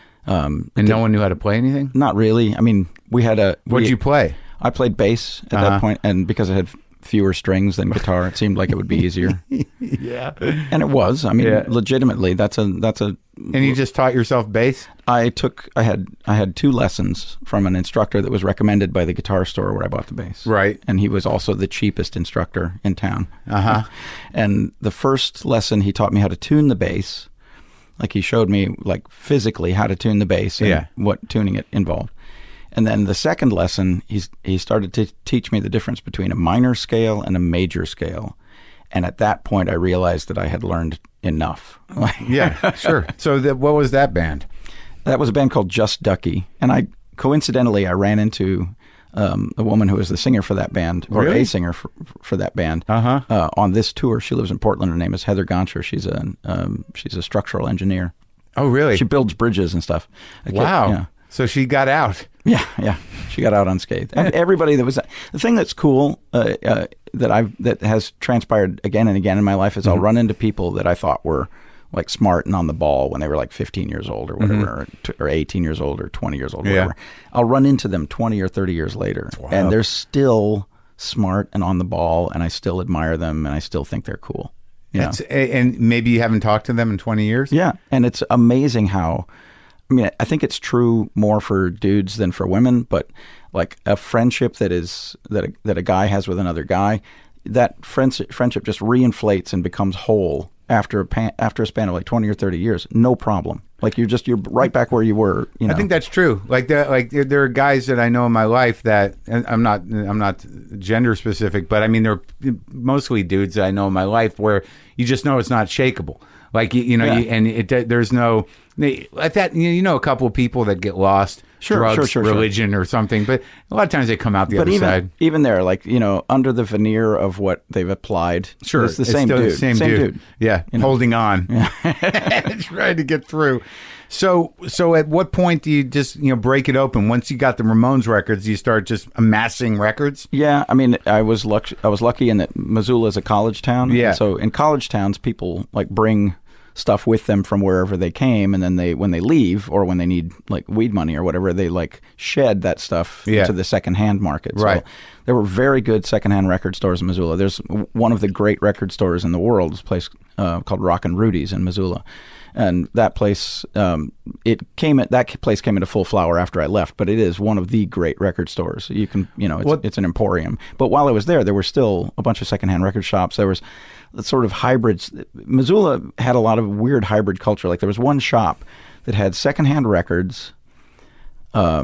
Um, and no one knew how to play anything? Not really. I mean, we had a... What did you play? I played bass at uh-huh. that point, and because it had fewer strings than guitar, it seemed like it would be easier. Yeah. And it was. I mean, yeah. legitimately, that's a... that's a. And you just taught yourself bass? I took... I had I had two lessons from an instructor that was recommended by the guitar store where I bought the bass. Right. And he was also the cheapest instructor in town. Uh-huh. And the first lesson, he taught me how to tune the bass. Like he showed me, like physically, how to tune the bass and yeah. what tuning it involved. And then the second lesson, he's he started to teach me the difference between a minor scale and a major scale. And at that point, I realized that I had learned enough. Yeah, sure. So the, what was that band? That was a band called Just Ducky. And I coincidentally, I ran into um, a woman who was the singer for that band, or really? a singer for, for that band, uh-huh. uh, on this tour. She lives in Portland. Her name is Heather Goncher. She's a um, she's a structural engineer. Oh, really? She builds bridges and stuff. Wow. Yeah. So she got out. Yeah, yeah. She got out unscathed. And everybody that was the thing that's cool uh, uh, that I that has transpired again and again in my life is mm-hmm. I'll run into people that I thought were like smart and on the ball when they were like fifteen years old or whatever, mm-hmm. or, or eighteen years old or twenty years old, or whatever. Yeah. I'll run into them twenty or thirty years later, wow. and they're still smart and on the ball, and I still admire them, and I still think they're cool. You know? And maybe you haven't talked to them in twenty years? Yeah, and it's amazing how, I mean, I think it's true more for dudes than for women, but like a friendship that is that a, that a guy has with another guy, that friendship friendship just reinflates and becomes whole after a pan, after a span of like twenty or thirty years. No problem. Like you're just you're right back where you were. You know? I think that's true. Like the, like there are guys that I know in my life that, and I'm not I'm not gender specific, but I mean they're mostly dudes that I know in my life where you just know it's not shakeable. Like you, you know, yeah. you, and it there's no like that. You know, a couple of people that get lost, sure, drugs, sure, sure, religion, sure. or something. But a lot of times they come out the but other even, side. Even there, like you know, under the veneer of what they've applied, sure, it's the it's same still dude, the same, same dude. dude. Yeah, you know? Holding on, yeah. Trying to get through. So, so at what point do you just, you know, break it open? Once you got the Ramones records, you start just amassing records? Yeah, I mean, I was luck- I was lucky in that Missoula is a college town. Yeah. So in college towns, people like bring stuff with them from wherever they came, and then they, when they leave or when they need like weed money or whatever, they like shed that stuff yeah. to the secondhand market. Right. So there were very good secondhand record stores in Missoula. There's one of the great record stores in the world, this place uh, called Rockin' Rudy's in Missoula. And that place, um, it came at that place came into full flower after I left. But it is one of the great record stores. You can, you know, it's, What? it's an emporium. But while I was there, there were still a bunch of secondhand record shops. There was sort of hybrids. Missoula had a lot of weird hybrid culture. Like there was one shop that had secondhand records, um,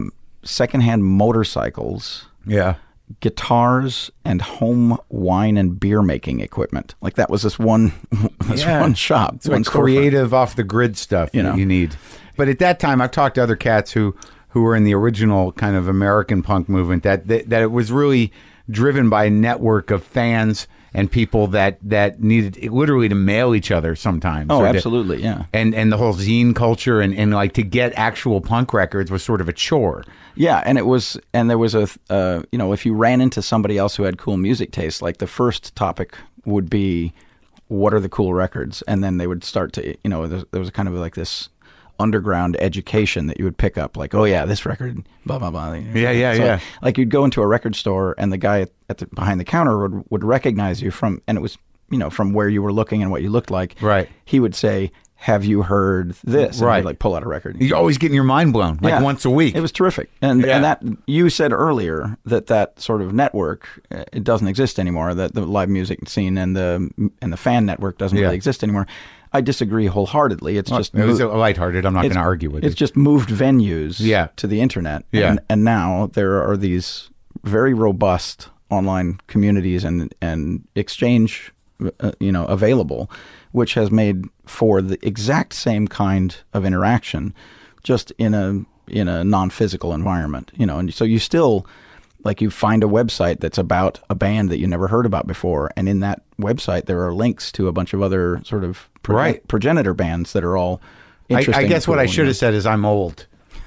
secondhand motorcycles, Yeah. guitars, and home wine and beer making equipment. Like that was this one, this Yeah. one shop. It's one like storefront. creative, off the grid stuff You that know. you need. But at that time, I've talked to other cats who who were in the original kind of American punk movement. That that, that it was really driven by a network of fans and people that that needed literally to mail each other sometimes. Oh, or to- absolutely, yeah. and and the whole zine culture and, and like to get actual punk records was sort of a chore. Yeah, and it was, and there was a, uh, you know, if you ran into somebody else who had cool music taste, like the first topic would be, what are the cool records? And then they would start to, you know, there, there was kind of like this underground education that you would pick up, like, oh yeah, this record, blah blah blah. Yeah, yeah, So, yeah. Like you'd go into a record store, and the guy at, at the, behind the counter would would recognize you from, and it was, you know, from where you were looking and what you looked like. Right. He would say, "Have you heard this?" And Right. he'd, like pull out a record. You're always getting your mind blown, like Yeah. once a week. It was terrific, and Yeah. and that you said earlier that that sort of network uh, it doesn't exist anymore. That the live music scene and the and the fan network doesn't Yeah. really exist anymore. I disagree wholeheartedly. It's just it was mo- lighthearted. I'm not going it's- to argue with It's you. just moved venues Yeah. to the internet, Yeah. and, and now there are these very robust online communities and and exchange, uh, you know, available, which has made for the exact same kind of interaction, just in a in a non-physical environment, you know. And so you still, like, you find a website that's about a band that you never heard about before, and in that website there are links to a bunch of other sort of proge- Right. progenitor bands that are all I, interesting. I guess and what I cool, should have said is I'm old.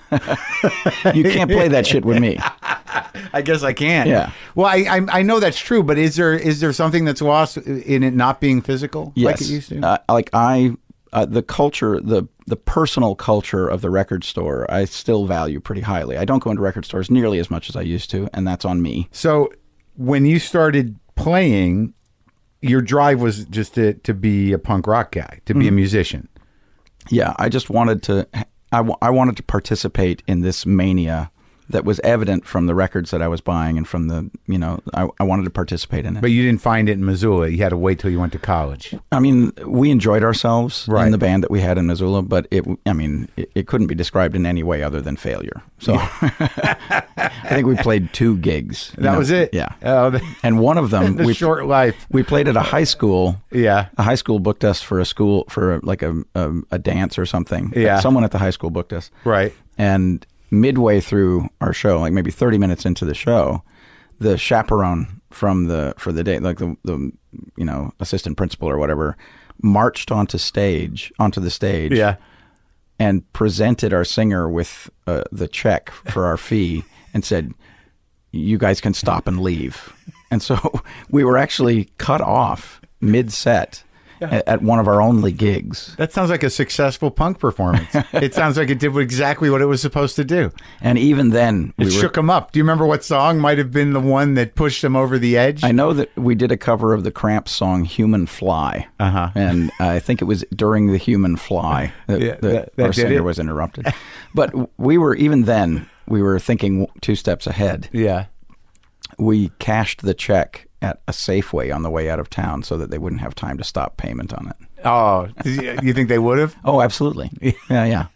you can't play that shit with me. I guess I can't. Yeah. Well, I, I I know that's true, but is there is there something that's lost in it not being physical like it Yes, used to? uh, like I, uh, the culture, the the personal culture of the record store, I still value pretty highly. I don't go into record stores nearly as much as I used to, and that's on me. So when you started playing, your drive was just to, to be a punk rock guy, to be a musician. Yeah, I just wanted to. I, w- I wanted to participate in this mania that was evident from the records that I was buying and from the, you know, I, I wanted to participate in it. But you didn't find it in Missoula. You had to wait till you went to college. I mean, we enjoyed ourselves Right. in the band that we had in Missoula, but it, I mean, it, it couldn't be described in any way other than failure. So I think we played two gigs. you That know? was it? Yeah. Oh, the, And one of them, the we, short life. we played at a high school. Yeah. A high school booked us for a school, for like a, a, a dance or something. Yeah. Someone at the high school booked us. Right. And midway through our show, like maybe thirty minutes into the show, the chaperone from the for the day, like the, the you know assistant principal or whatever, marched onto stage onto the stage, Yeah. and presented our singer with uh, the check for our fee and said, "You guys can stop and leave." And so we were actually cut off mid set. At at one of our only gigs. That sounds like a successful punk performance. It sounds like it did exactly what it was supposed to do. And even then, It we were, shook him up. Do you remember what song might have been the one that pushed him over the edge? I know that we did a cover of the Cramps song "Human Fly," Uh-huh. and I think it was during the "Human Fly" that, Yeah, that that- that our did singer it. was interrupted. But we were even then we were thinking two steps ahead. Yeah. We cashed the check at a Safeway on the way out of town so that they wouldn't have time to stop payment on it. Oh, you think they would have? Oh, absolutely. Yeah, yeah.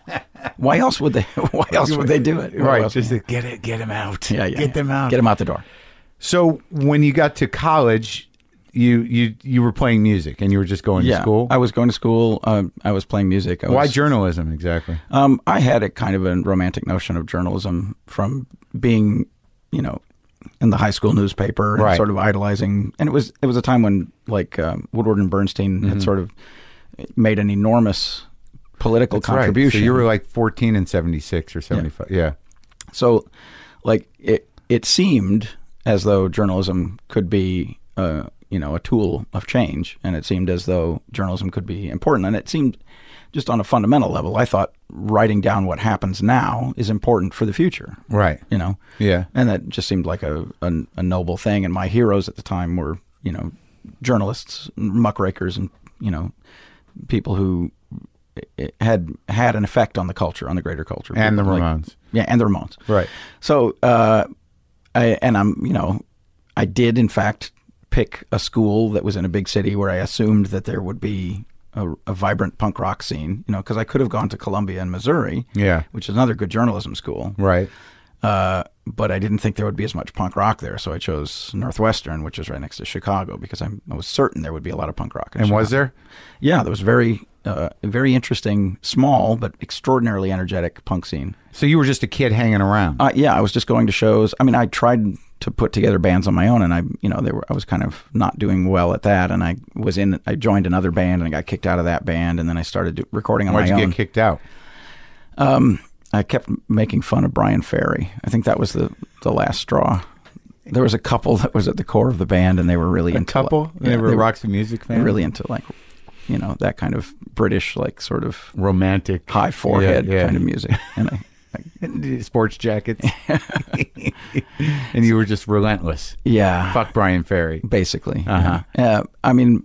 Why else would they? Why else would they do it? Why Right. else- Just to get it, get him out. yeah, yeah. Get them out. Get them out the door. So when you got to college, you you you were playing music and you were just going Yeah, to school. I was going to school. Um, I was playing music. I Why was, journalism exactly? Um, I had a kind of a romantic notion of journalism from being, you know, in the high school newspaper and Right. sort of idolizing. And it was it was a time when like um, Woodward and Bernstein Mm-hmm. had sort of made an enormous political That's right. contribution. So you were like fourteen and seventy-six or seventy-five. Yeah. So, like it it seemed as though journalism could be, uh, you know, a tool of change, and it seemed as though journalism could be important. And it seemed, just on a fundamental level, I thought writing down what happens now is important for the future. Right. You know. Yeah. And that just seemed like a, a a noble thing. And my heroes at the time were, you know, journalists, muckrakers, and you know, people who had had an effect on the culture, on the greater culture. And the People like- Ramones. yeah, and the Ramones. Right. So, uh, I, and I'm, you know, I did in fact pick a school that was in a big city where I assumed that there would be a, a vibrant punk rock scene, you know, because I could have gone to Columbia in Missouri, Yeah. which is another good journalism school. Right. Uh, but I didn't think there would be as much punk rock there, so I chose Northwestern, which is right next to Chicago, because I'm, I was certain there would be a lot of punk rock in And Chicago. was there? Yeah, there was very, uh, very interesting, small, but extraordinarily energetic punk scene. So you were just a kid hanging around. Uh, yeah, I was just going to shows. I mean, I tried to put together bands on my own, and I, you know, they were. I was kind of not doing well at that, and I was in. I joined another band, and I got kicked out of that band, and then I started do, recording on Why'd my you own. get kicked out? Um, I kept making fun of Brian Ferry. I think that was the the last straw. There was a couple that was at the core of the band, and they were really A into couple? Like, they yeah, were they Roxy Music They fans? were really into like, you know, that kind of British, like sort of Romantic. high forehead Yeah, yeah. kind of music, and I. Sports jackets. And you were just relentless. Yeah. Fuck Brian Ferry. Basically. Uh-huh. Uh, I mean,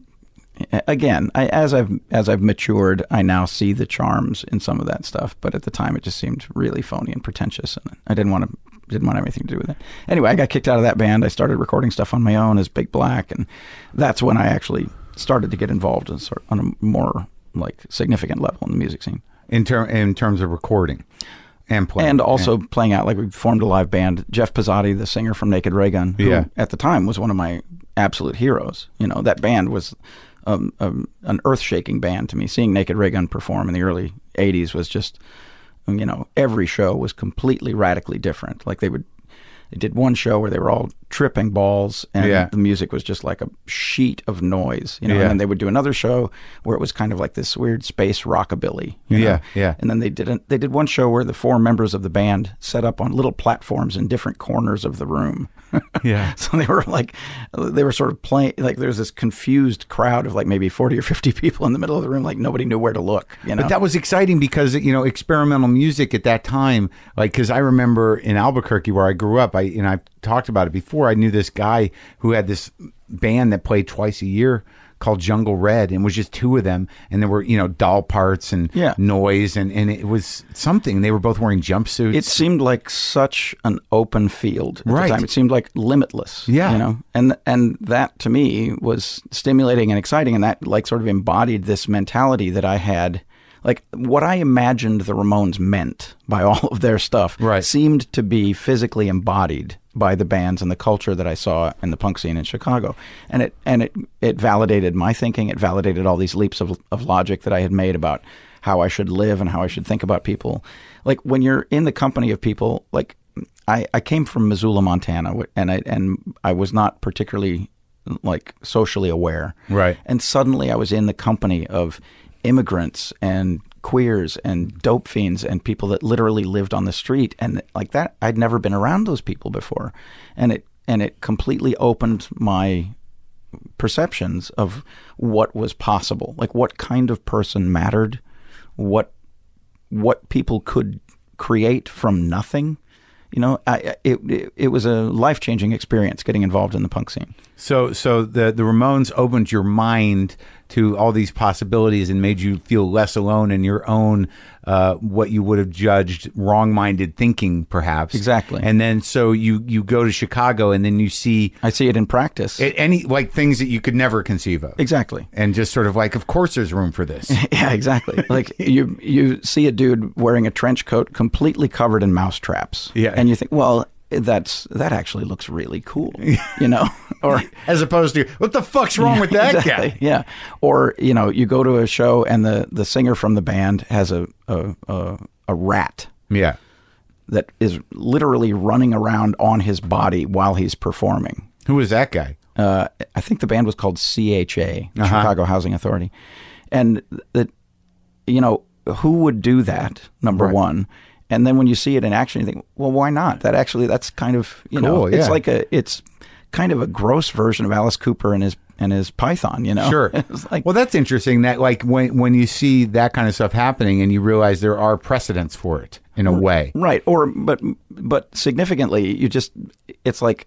again, I, as I've as I've matured, I now see the charms in some of that stuff. But at the time, it just seemed really phony and pretentious, and I didn't want to didn't want anything to do with it. Anyway, I got kicked out of that band. I started recording stuff on my own as Big Black, and that's when I actually started to get involved in sort on a more like significant level in the music scene. In, ter- in terms of recording and playing. And also playing out, like we formed a live band. Jeff Pizzotti, the singer from Naked Ray Gun, who Yeah. at the time was one of my absolute heroes. You know, that band was um, um, an earth-shaking band to me. Seeing Naked Ray Gun perform in the early eighties was just, you know, every show was completely radically different. Like they would, they did one show where they were all tripping balls, and Yeah. the music was just like a sheet of noise. You know, Yeah. and then they would do another show where it was kind of like this weird space rockabilly. You know? Yeah, yeah. And then they did they did one show where the four members of the band set up on little platforms in different corners of the room. Yeah. So they were like, they were sort of playing, like there was this confused crowd of like maybe forty or fifty people in the middle of the room, like nobody knew where to look, you know? But that was exciting because, you know, experimental music at that time, like, because I remember in Albuquerque where I grew up, I, and I've talked about it before, I knew this guy who had this band that played twice a year called Jungle Red, and it was just two of them, and there were, you know, doll parts and Yeah. noise, and, and it was something. They were both wearing jumpsuits. It seemed like such an open field at Right. the time. It seemed like limitless. Yeah. You know? And and that to me was stimulating and exciting, and that like sort of embodied this mentality that I had. Like what I imagined the Ramones meant by all of their stuff Right. seemed to be physically embodied by the bands and the culture that I saw in the punk scene in Chicago. And it and it, it validated my thinking. It validated all these leaps of, of logic that I had made about how I should live and how I should think about people. Like when you're in the company of people, like I, I came from Missoula, Montana, and I and I was not particularly like socially aware. Right. And suddenly I was in the company of immigrants and queers and dope fiends and people that literally lived on the street, and like that I'd never been around those people before, and it and it completely opened my perceptions of what was possible, like what kind of person mattered, what what people could create from nothing. You know, I, it, it it was a life-changing experience getting involved in the punk scene. So, so the the Ramones opened your mind to all these possibilities and made you feel less alone in your own uh, what you would have judged wrong-minded thinking, perhaps. Exactly. And then, so you you go to Chicago, and then you see I see it in practice. a- any like things that you could never conceive of, Exactly. and just sort of like, of course, there's room for this. Yeah, exactly. Like you you see a dude wearing a trench coat completely covered in mouse traps. Yeah. And you think, well, that's that actually looks really cool. You know? Or As opposed to, what the fuck's wrong with that exactly, guy? Yeah. Or, you know, you go to a show and the, the singer from the band has a a, a a rat Yeah. that is literally running around on his body while he's performing. Who was that guy? Uh, I think the band was called C H A, Uh-huh. Chicago Housing Authority. And that, you know, who would do that, number Right. one? And then when you see it in action, you think, well, why not? That actually, that's kind of, you know, Cool, it's yeah. like a, it's kind of a gross version of Alice Cooper and his, and his Python, you know? Sure. It's like, Well, that's interesting that like when when you see that kind of stuff happening and you realize there are precedents for it in a way. right. Or, but, but significantly, you just, it's like,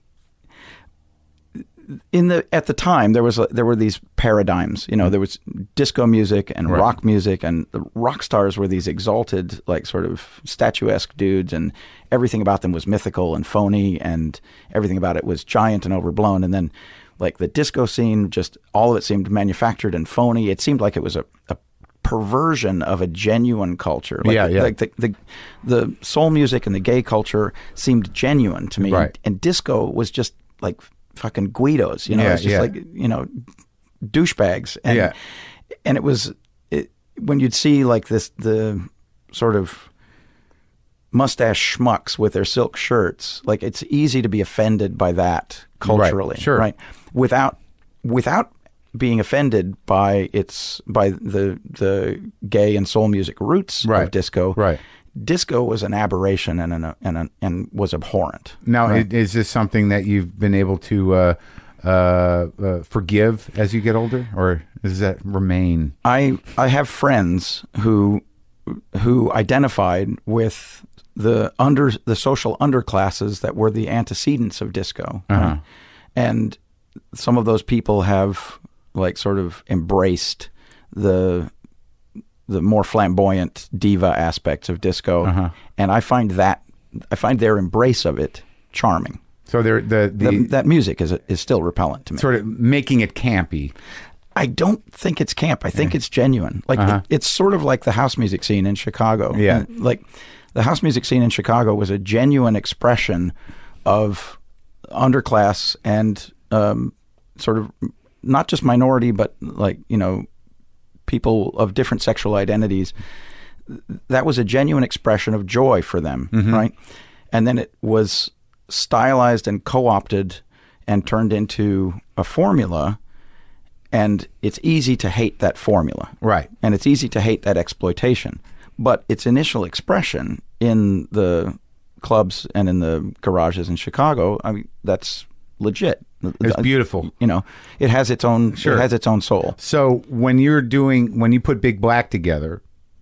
in the at the time there was a, there were these paradigms, you know, there was disco music and Right. rock music, and the rock stars were these exalted, like sort of statuesque dudes, and everything about them was mythical and phony, and everything about it was giant and overblown. And then like the disco scene, just all of it seemed manufactured and phony. It seemed like it was a, a perversion of a genuine culture. Like, Yeah, yeah. Like the, the the soul music and the gay culture seemed genuine to me, Right. and disco was just like fucking Guidos. You know, Yeah, it's just yeah. like you know douchebags. And, Yeah. and it was it, when you'd see like this the sort of mustache schmucks with their silk shirts, like it's easy to be offended by that culturally, Right, sure. right? Without without being offended by its by the the gay and soul music roots Right, of disco. right. Disco was an aberration and an, and an, and was abhorrent. Now, right? i- is this something that you've been able to uh, uh, uh, forgive as you get older, or does that remain? I I have friends who who identified with the under the social underclasses that were the antecedents of disco, right? And some of those people have like sort of embraced the the more flamboyant diva aspects of disco, and I find that I find their embrace of it charming. So they're the the, The, that music is is still repellent to me. sort of making it campy. I don't think it's camp. I think it's genuine. Like it, it's sort of like the house music scene in Chicago. Yeah. And, like the house music scene in Chicago was a genuine expression of underclass and um, sort of not just minority, but like, you know, people of different sexual identities. That was a genuine expression of joy for them, right? And then it was stylized and co-opted and turned into a formula. And it's easy to hate that formula. Right. And it's easy to hate that exploitation. But its initial expression in the clubs and in the garages in Chicago, I mean, that's legit. It's beautiful. You know, it has its own Sure. it has its own soul. So when you're doing when you put Big Black together,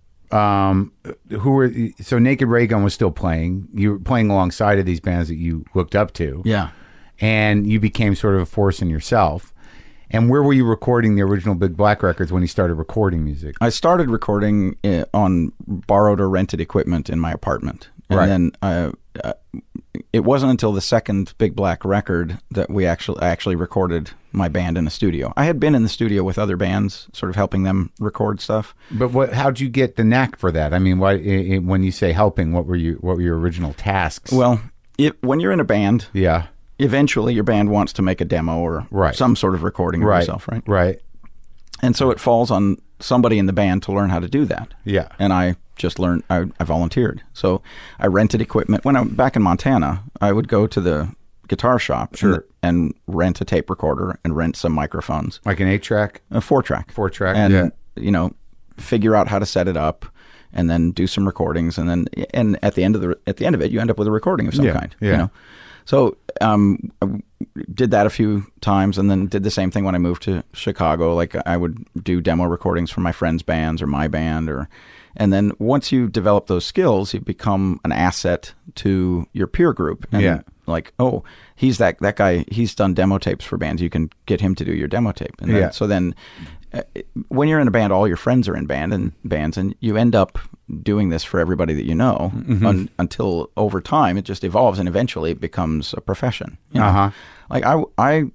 um, who were so Naked Ray Gun was still playing. You were playing alongside of these bands that you looked up to. Yeah. And you became sort of a force in yourself. And where were you recording the original Big Black records when you started recording music? I started recording uh, on borrowed or rented equipment in my apartment. And Right. then uh, uh, it wasn't until the second Big Black record that we actually I actually recorded my band in a studio. I had been in the studio with other bands, sort of helping them record stuff. But what? How'd you get the knack for that? I mean, why? I, I, when you say helping, what were you? What were your original tasks? Well, it, when you're in a band, yeah, eventually your band wants to make a demo or Right. some sort of recording of right, yourself, right? right, And so it falls on somebody in the band to learn how to do that. yeah, And I just learned, I, I volunteered. So I rented equipment. When I'm back in Montana, I would go to the guitar shop Sure. and, and rent a tape recorder and rent some microphones, like an eight track, a four track. four track, And, yeah, you know, figure out how to set it up and then do some recordings. And then, and at the end of the, at the end of it, you end up with a recording of some Yeah, kind, yeah. you know? So, um, I did that a few times and then did the same thing when I moved to Chicago. Like I would do demo recordings for my friends' bands or my band or, and then once you develop those skills, you become an asset to your peer group. And Yeah. like, oh, he's that, that guy, he's done demo tapes for bands. You can get him to do your demo tape. And then, Yeah. so then uh, when you're in a band, all your friends are in band and bands and you end up doing this for everybody that you know un, until over time it just evolves and eventually it becomes a profession. You know? Uh-huh. Like I, I,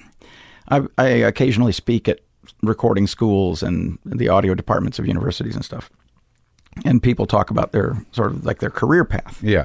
I, I occasionally speak at recording schools and the audio departments of universities and stuff. And people talk about their sort of like their career path. yeah,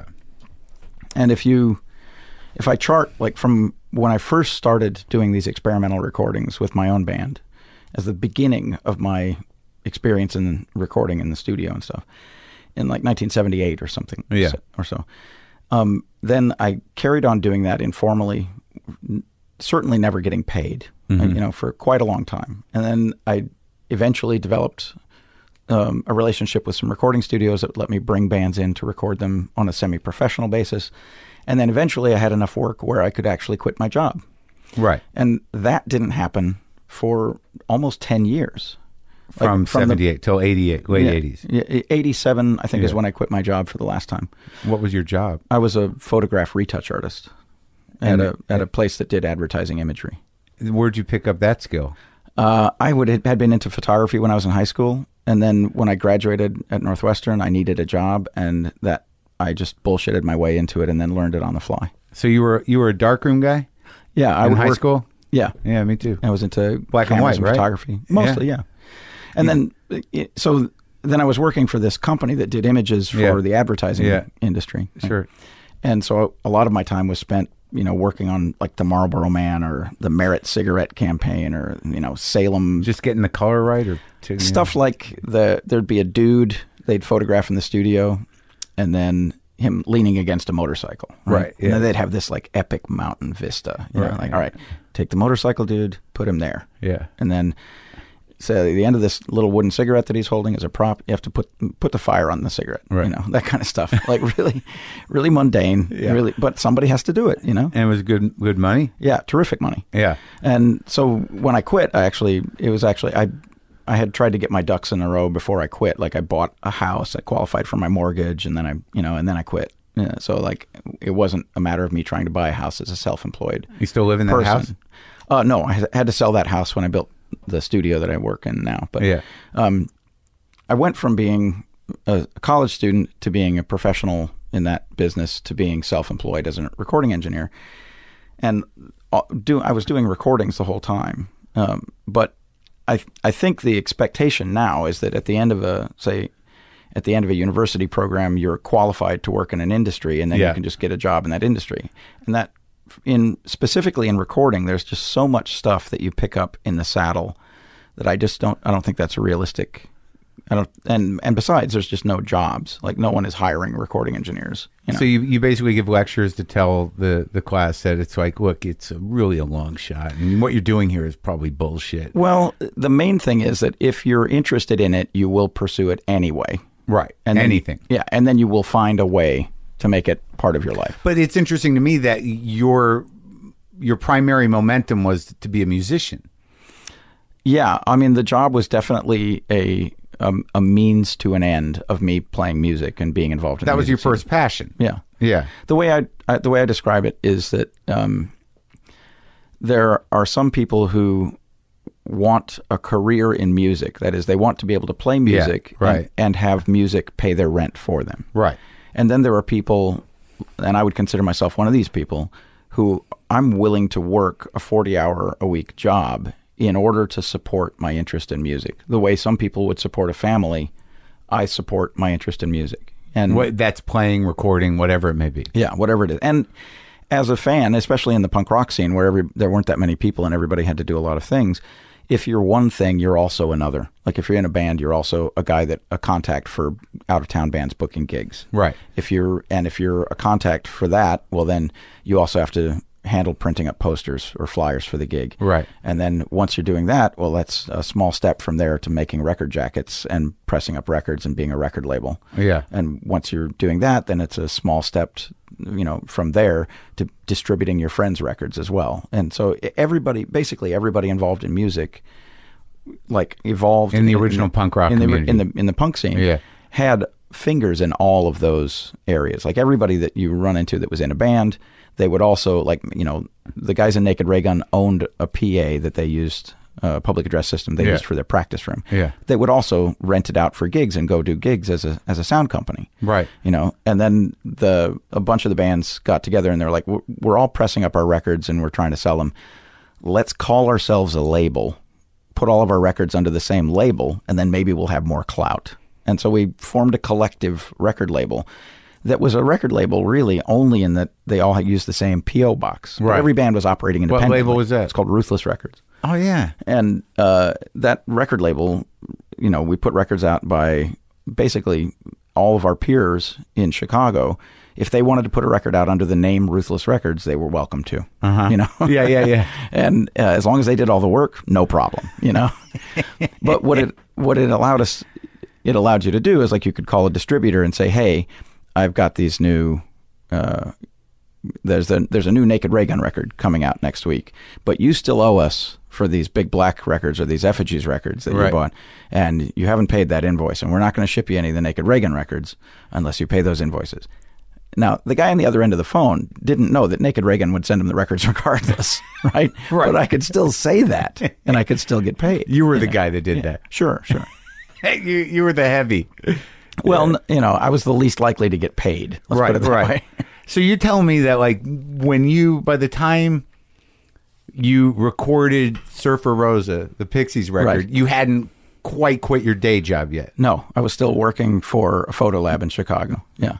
And if you, if I chart like from when I first started doing these experimental recordings with my own band as the beginning of my experience in recording in the studio and stuff in like nineteen seventy-eight or something Yeah. or so, um, then I carried on doing that informally, n- certainly never getting paid, uh, you know, for quite a long time. And then I eventually developed um, a relationship with some recording studios that would let me bring bands in to record them on a semi-professional basis. And then eventually I had enough work where I could actually quit my job. right. And that didn't happen for almost ten years. Like, From, the- seventy-eight till eighty-eight, late yeah, eighties. Yeah, eighty-seven, I think, is Yeah. when I quit my job for the last time. What was your job? I was a photograph retouch artist at And a it- at a place that did advertising imagery. Where'd you pick up that skill? Uh, I would had been into photography when I was in high school, and then when I graduated at Northwestern, I needed a job, and that I just bullshitted my way into it, and then learned it on the fly. So you were you were a darkroom guy Yeah, I in would high work- school? Yeah, Yeah, me too. I was into Black and cameras white, right? photography mostly. Yeah. And then, it, so then I was working for this company that did images for Yeah. the advertising Yeah. industry. Sure. And so a lot of my time was spent, you know, working on like the Marlboro Man or the Merit cigarette campaign or, you know, Salem. Just getting the color right, or to, Stuff like the there'd be a dude they'd photograph in the studio, and then him leaning against a motorcycle. Right. Right, And yeah. then they'd have this like epic mountain vista. You know, Right, like, yeah. all right, take the motorcycle dude, put him there. Yeah. And then so at the end of this little wooden cigarette that he's holding as a prop, you have to put put the fire on the cigarette. Right. You know, that kind of stuff. Like really, really mundane. Yeah. Really, but somebody has to do it, you know? And it was good good money? Yeah, terrific money. Yeah. And so when I quit, I actually, it was actually, I I had tried to get my ducks in a row before I quit. Like I bought a house, I qualified for my mortgage, and then I, you know, and then I quit. Yeah, so like it wasn't a matter of me trying to buy a house as a self-employed You still live in that person. house? Uh, no, I had to sell that house when I built the studio that I work in now. But Yeah. um, I went from being a college student to being a professional in that business to being self-employed as a recording engineer. And uh, do I was doing recordings the whole time. Um, but I I think the expectation now is that at the end of a, say, at the end of a university program, you're qualified to work in an industry, and then Yeah. you can just get a job in that industry. And that, in specifically in recording, there's just so much stuff that you pick up in the saddle that I just don't. I don't think that's a realistic. I don't. And and besides, there's just no jobs. Like no one is hiring recording engineers. You know? So you, you basically give lectures to tell the, the class that it's like, look, it's a really a long shot. And what you're doing here is probably bullshit. Well, the main thing is that if you're interested in it, you will pursue it anyway. Right. And then- Anything. Yeah, and then you will find a way to make it part of your life. But it's interesting to me that your your primary momentum was to be a musician. Yeah, I mean, the job was definitely a um, a means to an end of me playing music and being involved in That the was your music scene. first passion. Yeah. Yeah. The way I, I the way I describe it is that um, there are some people who want a career in music. That is, they want to be able to play music right. and, and have music pay their rent for them. Right. And then there are people, and I would consider myself one of these people, who I'm willing to work a forty-hour-a-week job in order to support my interest in music. The way some people would support a family, I support my interest in music. And What, that's playing, recording, whatever it may be. yeah, whatever it is. And as a fan, especially in the punk rock scene where every, there weren't that many people and everybody had to do a lot of things, if you're one thing, you're also another. Like if you're in a band, you're also a guy that a contact for out of town bands booking gigs. Right. If you're and if you're a contact for that, well then you also have to handle printing up posters or flyers for the gig. Right. And then once you're doing that, well that's a small step from there to making record jackets and pressing up records and being a record label. Yeah. And once you're doing that, then it's a small step, you know, from there to distributing your friends' records as well. And so everybody, basically everybody involved in music, like evolved In the original punk rock in the, community. in the in the punk scene, Yeah. had fingers in all of those areas. Like everybody that you run into that was in a band, they would also, like, you know, the guys in Naked Ray Gun owned a P A that they used, a public address system they Yeah. used for their practice room. Yeah. They would also rent it out for gigs and go do gigs as a as a sound company. Right. You know, and then the a bunch of the bands got together and they're like, we're, we're all pressing up our records and we're trying to sell them. Let's call ourselves a label, put all of our records under the same label, and then maybe we'll have more clout. And so we formed a collective record label that was a record label really only in that they all used the same P O box. But Right. every band was operating What independently. label was that? It's called Ruthless Records. Oh, yeah. And uh, that record label, you know, we put records out by basically all of our peers in Chicago. If they wanted to put a record out under the name Ruthless Records, they were welcome to. Uh-huh. You know? Yeah, yeah, yeah. And uh, as long as they did all the work, no problem, you know? But what it what it allowed us, it allowed you to do is, like, you could call a distributor and say, hey, I've got these new, uh, there's a, there's a new Naked Ray Gun record coming out next week, but you still owe us for these Big Black records or these Effigies records that Right. you bought, and you haven't paid that invoice, and we're not going to ship you any of the Naked Ray Gun records unless you pay those invoices. Now, the guy on the other end of the phone didn't know that Naked Ray Gun would send him the records regardless, right? Right. But I could still say that, and I could still get paid. You were the guy that did that. Sure, sure. Hey, you, you were the heavy. Well, n you know, I was the least likely to get paid. Let's right, put it that right. way. So you're telling me that, like, when you, by the time you recorded Surfer Rosa, the Pixies record, Right. you hadn't quite quit your day job yet. No, I was still working for a photo lab in Chicago. Yeah.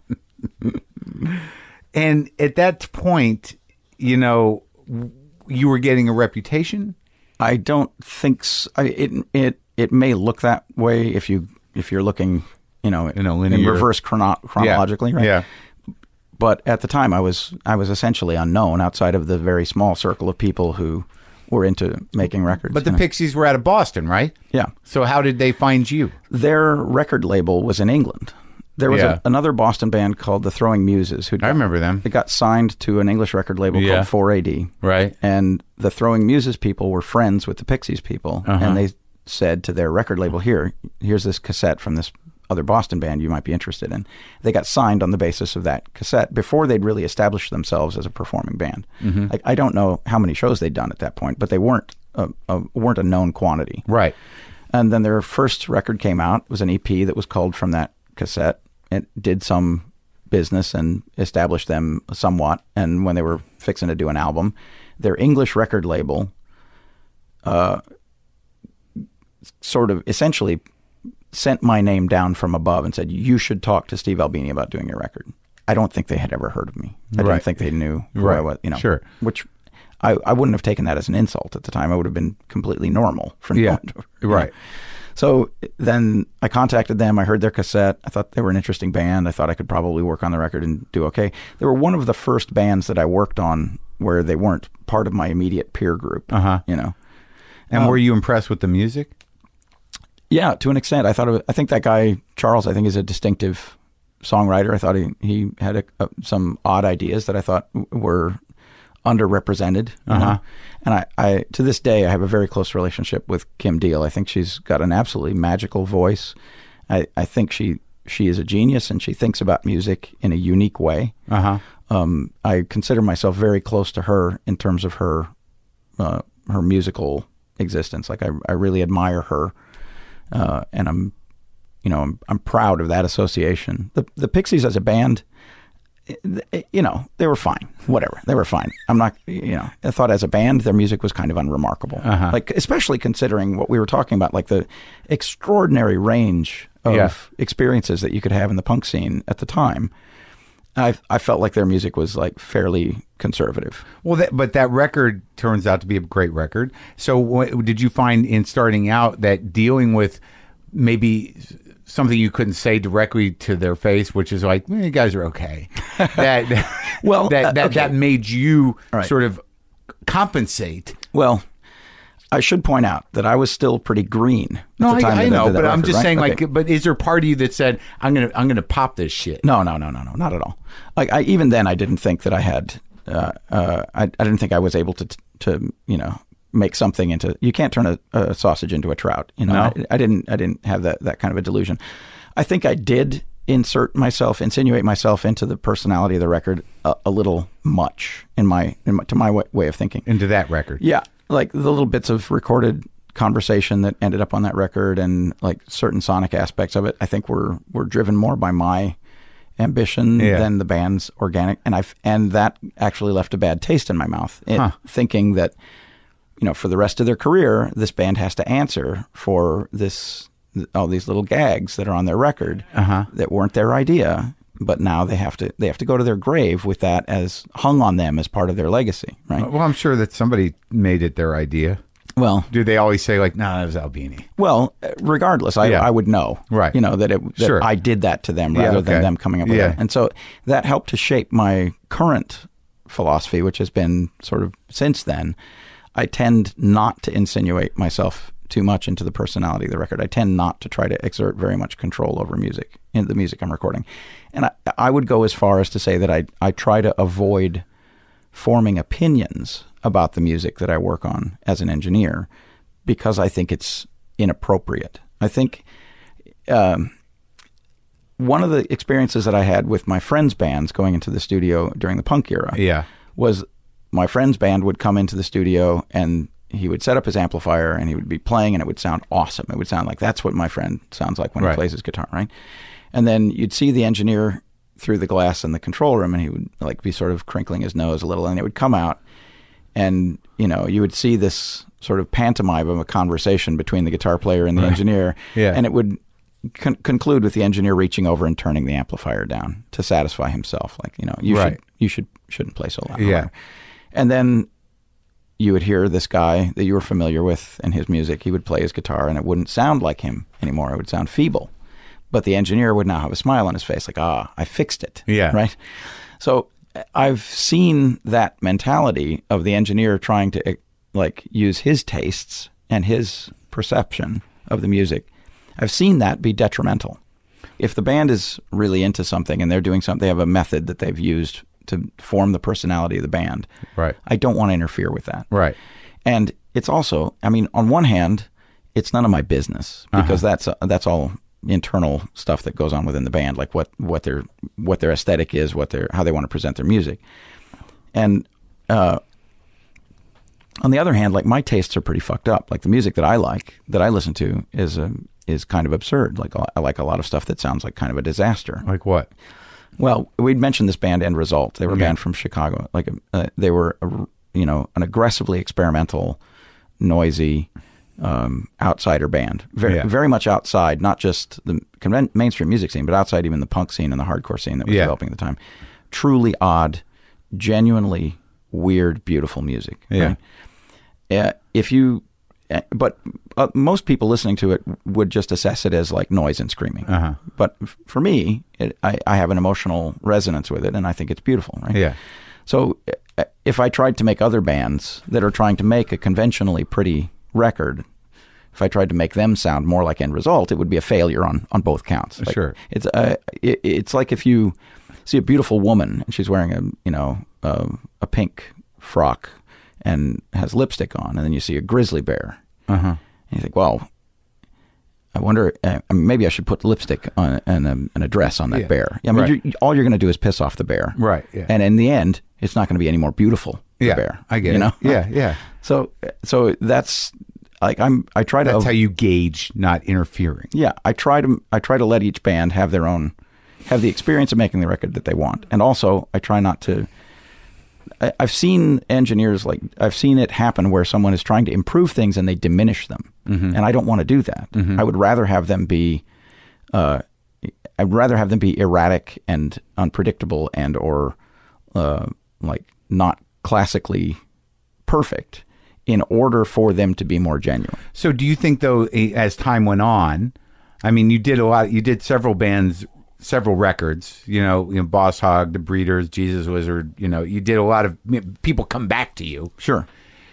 And at that point, you know, you were getting a reputation? I don't think so. I, it it it may look that way if you if you're looking, you know, in, a in reverse chrono- chronologically, yeah. right? Yeah. But at the time, I was I was essentially unknown outside of the very small circle of people who were into making records. But the know? Pixies were out of Boston, right? Yeah. So how did they find you? Their record label was in England. There was Yeah. a, another Boston band called the Throwing Muses. Who I remember them. They got signed to an English record label Yeah. called four A D. Right. And the Throwing Muses people were friends with the Pixies people. Uh-huh. And they said to their record label, here, here's this cassette from this other Boston band you might be interested in. They got signed on the basis of that cassette before they'd really established themselves as a performing band. Mm-hmm. Like, I don't know how many shows they'd done at that point, but they weren't a, a, weren't a known quantity. Right. And then their first record came out. It was an E P that was called From That Cassette. It did some business and established them somewhat. And when they were fixing to do an album, their English record label uh, sort of essentially sent my name down from above and said, you should talk to Steve Albini about doing your record. I don't think they had ever heard of me. I Right. didn't think they knew who Right. I was, you know. Sure. Which I, I wouldn't have taken that as an insult at the time. I would have been completely normal for Yeah. no- you know. Right. So then I contacted them. I heard their cassette. I thought they were an interesting band. I thought I could probably work on the record and do okay. They were one of the first bands that I worked on where they weren't part of my immediate peer group. Uh-huh. You know. And Um, were you impressed with the music? Yeah, to an extent. I thought. It was, I think that guy Charles. I think is a distinctive songwriter. I thought he he had a, a, some odd ideas that I thought were underrepresented. You Uh-huh. know? And I, I to this day I have a very close relationship with Kim Deal. I think she's got an absolutely magical voice. I, I think she she is a genius and she thinks about music in a unique way. Uh-huh. Um, I consider myself very close to her in terms of her uh, her musical existence. Like I I really admire her. Uh, and I'm, you know, I'm, I'm proud of that association. The the Pixies as a band, you know, they were fine. Whatever, they were fine. I'm not, you know, I thought as a band, their music was kind of unremarkable. Uh-huh. Like, especially considering what we were talking about, like the extraordinary range of Yeah. experiences that you could have in the punk scene at the time. I I felt like their music was like fairly conservative. Well, that, but that record turns out to be a great record. So what, did you find in starting out that dealing with maybe something you couldn't say directly to their face, which is like, eh, you guys are okay, that Well, that uh, that, okay. that made you Right. sort of compensate? Well, I should point out that I was still pretty green at No, the time I, I that know, did that but I'm record, just right? saying, Okay. like, but is there a part of you that said, I'm gonna I'm gonna pop this shit? No, no, no, no, no, not at all. Like I, even then, I didn't think that I had. Uh, uh, I, I didn't think I was able to, to, you know, make something into. You can't turn a, a sausage into a trout. You know, No. I, I didn't. I didn't have that that kind of a delusion. I think I did insert myself, insinuate myself into the personality of the record a, a little much in my, in my to my way, way of thinking. Into that record? Yeah, like the little bits of recorded conversation that ended up on that record, and like certain sonic aspects of it, I think were were driven more by my ambition Yeah. than the band's organic, and I and that actually left a bad taste in my mouth. It, Huh. Thinking that, you know, for the rest of their career, this band has to answer for this all these little gags that are on their record Uh-huh. that weren't their idea. But now they have to they have to go to their grave with that as hung on them as part of their legacy, right? Well, I'm sure that somebody made it their idea. Well, Do they always say like, "No, nah, that was Albini"? Well, regardless, I, Yeah. I would know, Right. You know that it that Sure. I did that to them Yeah, rather okay. than them coming up with Yeah. it, and so that helped to shape my current philosophy, which has been sort of since then. I tend not to insinuate myself too much into the personality of the record. I tend not to try to exert very much control over music in the music I'm recording, and I, I would go as far as to say that I I try to avoid forming opinions about the music that I work on as an engineer, because I think it's inappropriate. I think um, one of the experiences that I had with my friends' bands going into the studio during the punk era Yeah. was my friend's band would come into the studio and he would set up his amplifier and he would be playing and it would sound awesome. It would sound like that's what my friend sounds like when Right. he plays his guitar, right? And then you'd see the engineer through the glass in the control room and he would like be sort of crinkling his nose a little and it would come out and you know, you would see this sort of pantomime of a conversation between the guitar player and the right. engineer, yeah. and it would con- conclude with the engineer reaching over and turning the amplifier down to satisfy himself, like, you know, you right. should you should shouldn't play so loud. Yeah, and then you would hear this guy that you were familiar with and his music. He would play his guitar, and it wouldn't sound like him anymore. It would sound feeble, but the engineer would now have a smile on his face, like, ah, I fixed it. Yeah, right. So I've seen that mentality of the engineer trying to like use his tastes and his perception of the music. I've seen that be detrimental. If the band is really into something and they're doing something, they have a method that they've used to form the personality of the band. Right. I don't want to interfere with that. Right. And it's also, I mean, on one hand, it's none of my business because uh-huh. that's uh, that's all internal stuff that goes on within the band, like what what their what their aesthetic is, what their how they want to present their music. And uh, on the other hand, like my tastes are pretty fucked up. Like the music that I like, that I listen to, is a, is kind of absurd. Like I like a lot of stuff that sounds like kind of a disaster. Like what? Well, we'd mentioned this band End Result. They were a yeah. band from Chicago. Like uh, they were, a, you know, an aggressively experimental, noisy, um, outsider band. Very, yeah. very much outside, not just the conven- mainstream music scene, but outside even the punk scene and the hardcore scene that was yeah. developing at the time. Truly odd, genuinely weird, beautiful music. Yeah. Right? Uh, if you, uh, but uh, most people listening to it would just assess it as like noise and screaming. Uh-huh. But f- for me, it, I, I have an emotional resonance with it, and I think it's beautiful. Right? Yeah. So uh, if I tried to make other bands that are trying to make a conventionally pretty record, if I tried to make them sound more like End Result, it would be a failure on, on both counts. Like, sure. It's uh, it, it's like if you see a beautiful woman and she's wearing a you know uh, a pink frock and has lipstick on, and then you see a grizzly bear, uh-huh. and you think, well, I wonder, uh, maybe I should put lipstick on and a, and a dress on that yeah. bear. I mean, right. you're, all you're going to do is piss off the bear, right? Yeah. And in the end, it's not going to be any more beautiful. The yeah, bear. I get you it. know? Yeah, yeah. So, so that's like I'm. I try to. That's how you gauge not interfering. Yeah, I try to. I try to let each band have their own, have the experience of making the record that they want, and also I try not to. I've seen engineers like I've seen it happen where someone is trying to improve things and they diminish them, mm-hmm. and I don't want to do that. Mm-hmm. I would rather have them be, uh, I'd rather have them be erratic and unpredictable and or uh, like not classically perfect in order for them to be more genuine. So, do you think though, as time went on, I mean, you did a lot. You did several bands. Several records, you know, you know, Boss Hog, The Breeders, Jesus Wizard, you know, you did a lot of people come back to you. Sure.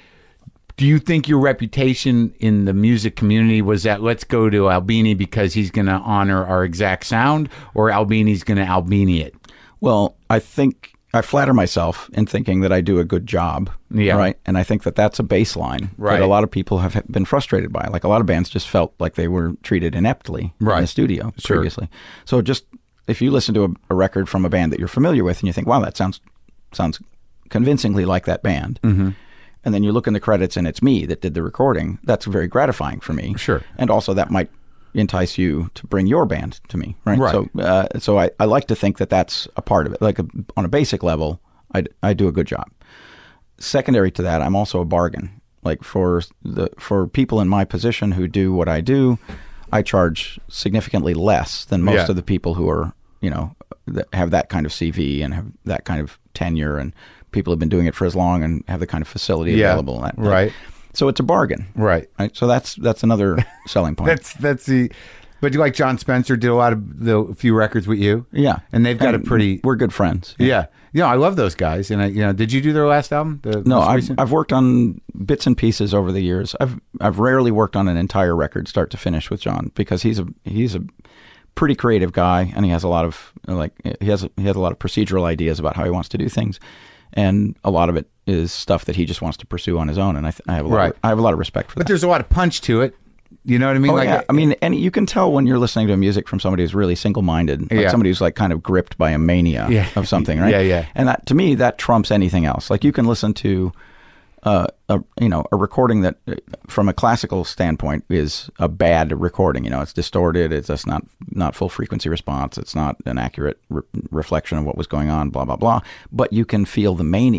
Do you think your reputation in the music community was that let's go to Albini because he's going to honor our exact sound, or Albini's going to Albini it? Well, I think I flatter myself in thinking that I do a good job. Yeah. Right. And I think that that's a baseline right. that a lot of people have been frustrated by. Like a lot of bands just felt like they were treated ineptly right. in the studio sure. previously. So just if you listen to a, a record from a band that you're familiar with and you think, wow, that sounds sounds convincingly like that band, mm-hmm. and then you look in the credits and it's me that did the recording, that's very gratifying for me. Sure. And also that might entice you to bring your band to me, right? Right. So, uh, so I, I like to think that that's a part of it. Like a, on a basic level, I, I do a good job. Secondary to that, I'm also a bargain. Like for the for people in my position who do what I do, I charge significantly less than most yeah. of the people who are, you know, that have that kind of C V and have that kind of tenure, and people have been doing it for as long and have the kind of facility yeah. available. And that, right. So it's a bargain. Right. Right. So that's that's another selling point. that's that's the. But you like John Spencer did a lot of the a few records with you. Yeah. And they've got and a pretty. We're good friends. Yeah. yeah. You know, I love those guys. And I, you know, did you do their last album? The no, most I've, recent? I've worked on bits and pieces over the years. I've I've rarely worked on an entire record start to finish with John because he's a he's a pretty creative guy, and he has a lot of like he has a, he has a lot of procedural ideas about how he wants to do things, and a lot of it is stuff that he just wants to pursue on his own. And I, th- I have a lot right. of, I have a lot of respect for but that. There's a lot of punch to it. You know what I mean? Oh, like, yeah. I mean, and you can tell when you're listening to music from somebody who's really single-minded, like yeah. somebody who's like kind of gripped by a mania yeah. of something, right? Yeah, yeah. And that, to me, that trumps anything else. Like you can listen to, uh, a you know, a recording that, uh, from a classical standpoint, is a bad recording. You know, it's distorted. It's just not not full frequency response. It's not an accurate re- reflection of what was going on. Blah blah blah. But you can feel the mania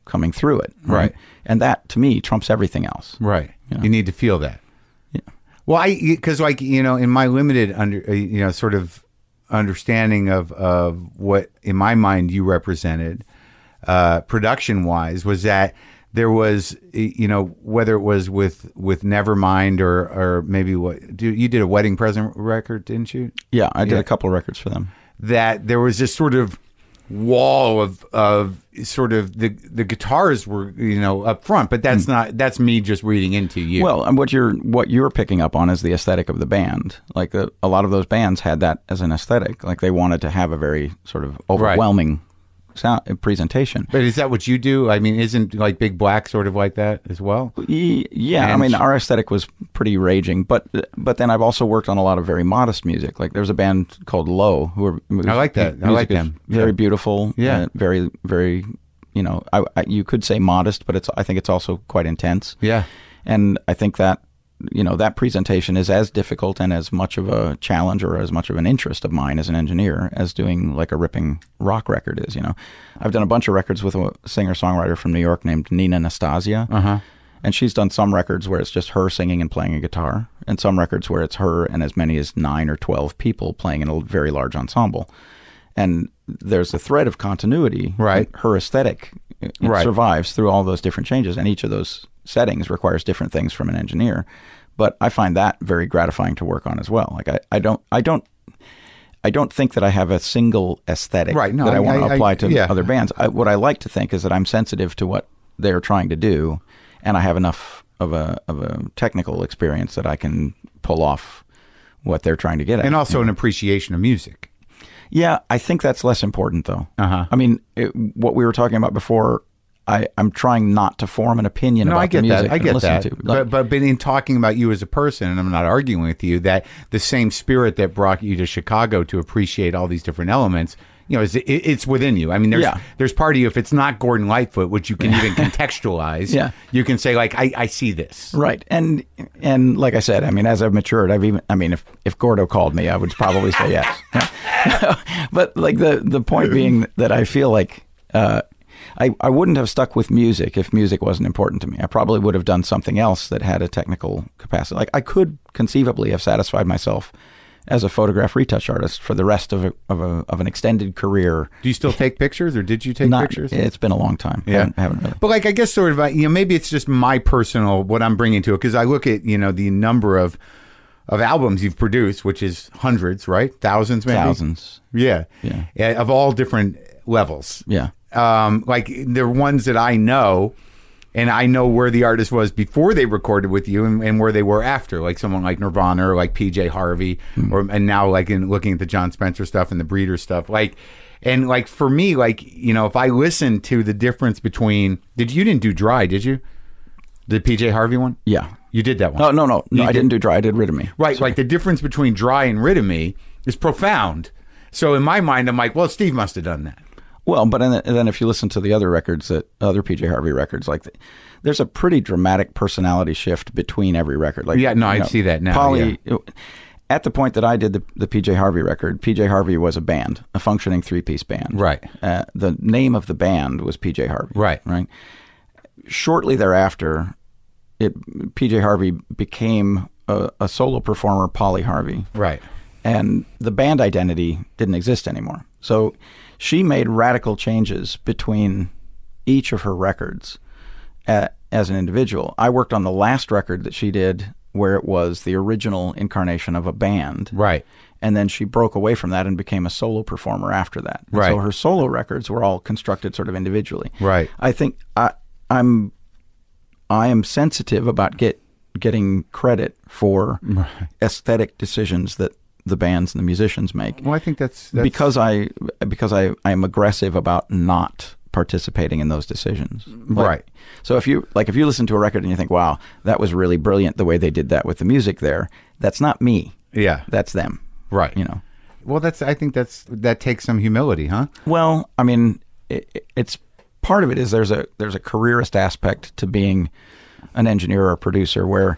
coming through it. Right. Right. And that, to me, trumps everything else. Right. You know? You need to feel that. Yeah. Well, I because like you know, in my limited under uh, you know sort of understanding of of what in my mind you represented, uh, production wise, was that there was you know whether it was with with Nevermind or or maybe what do you did a Wedding Present record, didn't you? Yeah, I did Yeah. a couple of records for them. That there was this sort of wall of of sort of the the guitars were you know up front, but that's not that's me just reading into you. Well, and what you're what you're picking up on is the aesthetic of the band. Like the, a lot of those bands had that as an aesthetic. Like they wanted to have a very sort of overwhelming sound presentation. But is that what you do? I mean, isn't like Big Black sort of like that as well? Y- Yeah, I And- mean, our aesthetic was pretty raging, but but then I've also worked on a lot of very modest music. Like there's a band called Low who are I like that. I music like is them. Very Yeah. beautiful. Yeah. uh, very very. You know, I, I, you could say modest, but it's I think it's also quite intense. Yeah. And I think that, you know, that presentation is as difficult and as much of a challenge or as much of an interest of mine as an engineer as doing like a ripping rock record is, you know. I've done a bunch of records with a singer-songwriter from New York named Nina Nastasia. Uh-huh. And she's done some records where it's just her singing and playing a guitar, and some records where it's her and as many as nine or twelve people playing in a very large ensemble. And there's a thread of continuity. Right. Her aesthetic it Right. survives through all those different changes, and each of those settings requires different things from an engineer. But I find that very gratifying to work on as well. Like I, I don't, I don't, I don't think that I have a single aesthetic Right, no, that I, I- want to I- apply I- to yeah. other bands. I, what I like to think is that I'm sensitive to what they're trying to do, and I have enough of a of a technical experience that I can pull off what they're trying to get at. And also an appreciation of music. Yeah, I think that's less important, though. Uh-huh. I mean, it, what we were talking about before, I, I'm trying not to form an opinion No, about I get the music that. I and get listen that. to. but, Like, but but in talking about you as a person, and I'm not arguing with you, that the same spirit that brought you to Chicago to appreciate all these different elements, you know, is, it, it's within you. I mean, there's Yeah. there's part of you, if it's not Gordon Lightfoot, which you can even contextualize, Yeah. you can say, like, I, I see this. right, and and like I said, I mean, as I've matured, I've even, I mean, if if Gordo called me, I would probably say yes. But like the the point being that I feel like. Uh, I, I wouldn't have stuck with music if music wasn't important to me. I probably would have done something else that had a technical capacity. Like I could conceivably have satisfied myself as a photograph retouch artist for the rest of a, of a of an extended career. Do you still take pictures, or did you take Not, pictures? It's been a long time. Yeah. Haven't, haven't really. But like, I guess sort of, uh, you know, maybe it's just my personal, what I'm bringing to it. Cause I look at, you know, the number of, of albums you've produced, which is hundreds, right? Thousands, maybe. Thousands. Yeah. Yeah. Yeah, of all different levels. Yeah. Um, like they're ones that I know, and I know where the artist was before they recorded with you, and, and where they were after. Like someone like Nirvana, or like P J Harvey, Mm. or and now like in looking at the John Spencer stuff and the Breeder stuff, like, and like for me, like you know, if I listen to the difference between, did you didn't do Dry, did you? The P J Harvey one? Yeah. You did that one. No, no, no. no You I did- didn't do Dry. I did Rid of Me. Right, like the difference between Dry and Rid of Me is profound. So in my mind, I'm like, well, Steve must have done that. Well, but then, then if you listen to the other records, that other P J Harvey records, like the, there's a pretty dramatic personality shift between every record. Like, Yeah, no, you I see that now, Polly, at the point that I did the, the P J Harvey record, P J Harvey was a band, a functioning three-piece band. Right. Uh, the name of the band was P J Harvey. Right. Right. Shortly thereafter, it P J Harvey became a, a solo performer, Polly Harvey. Right. And the band identity didn't exist anymore. So she made radical changes between each of her records uh, as an individual. I worked on the last record that she did where it was the original incarnation of a band. Right. And then she broke away from that and became a solo performer after that. And Right. So her solo records were all constructed sort of individually. Right. I think I, I'm I am sensitive about get getting credit for aesthetic decisions that the bands and the musicians make. Well, I think that's, that's because I because I, I am aggressive about not participating in those decisions. Like, Right. So if you like if you listen to a record and you think, wow, that was really brilliant the way they did that with the music there, that's not me. Yeah. That's them. Right. You know. Well, that's. I think that's that takes some humility, huh? Well, I mean, it, it's part of it is there's a there's a careerist aspect to being an engineer or a producer where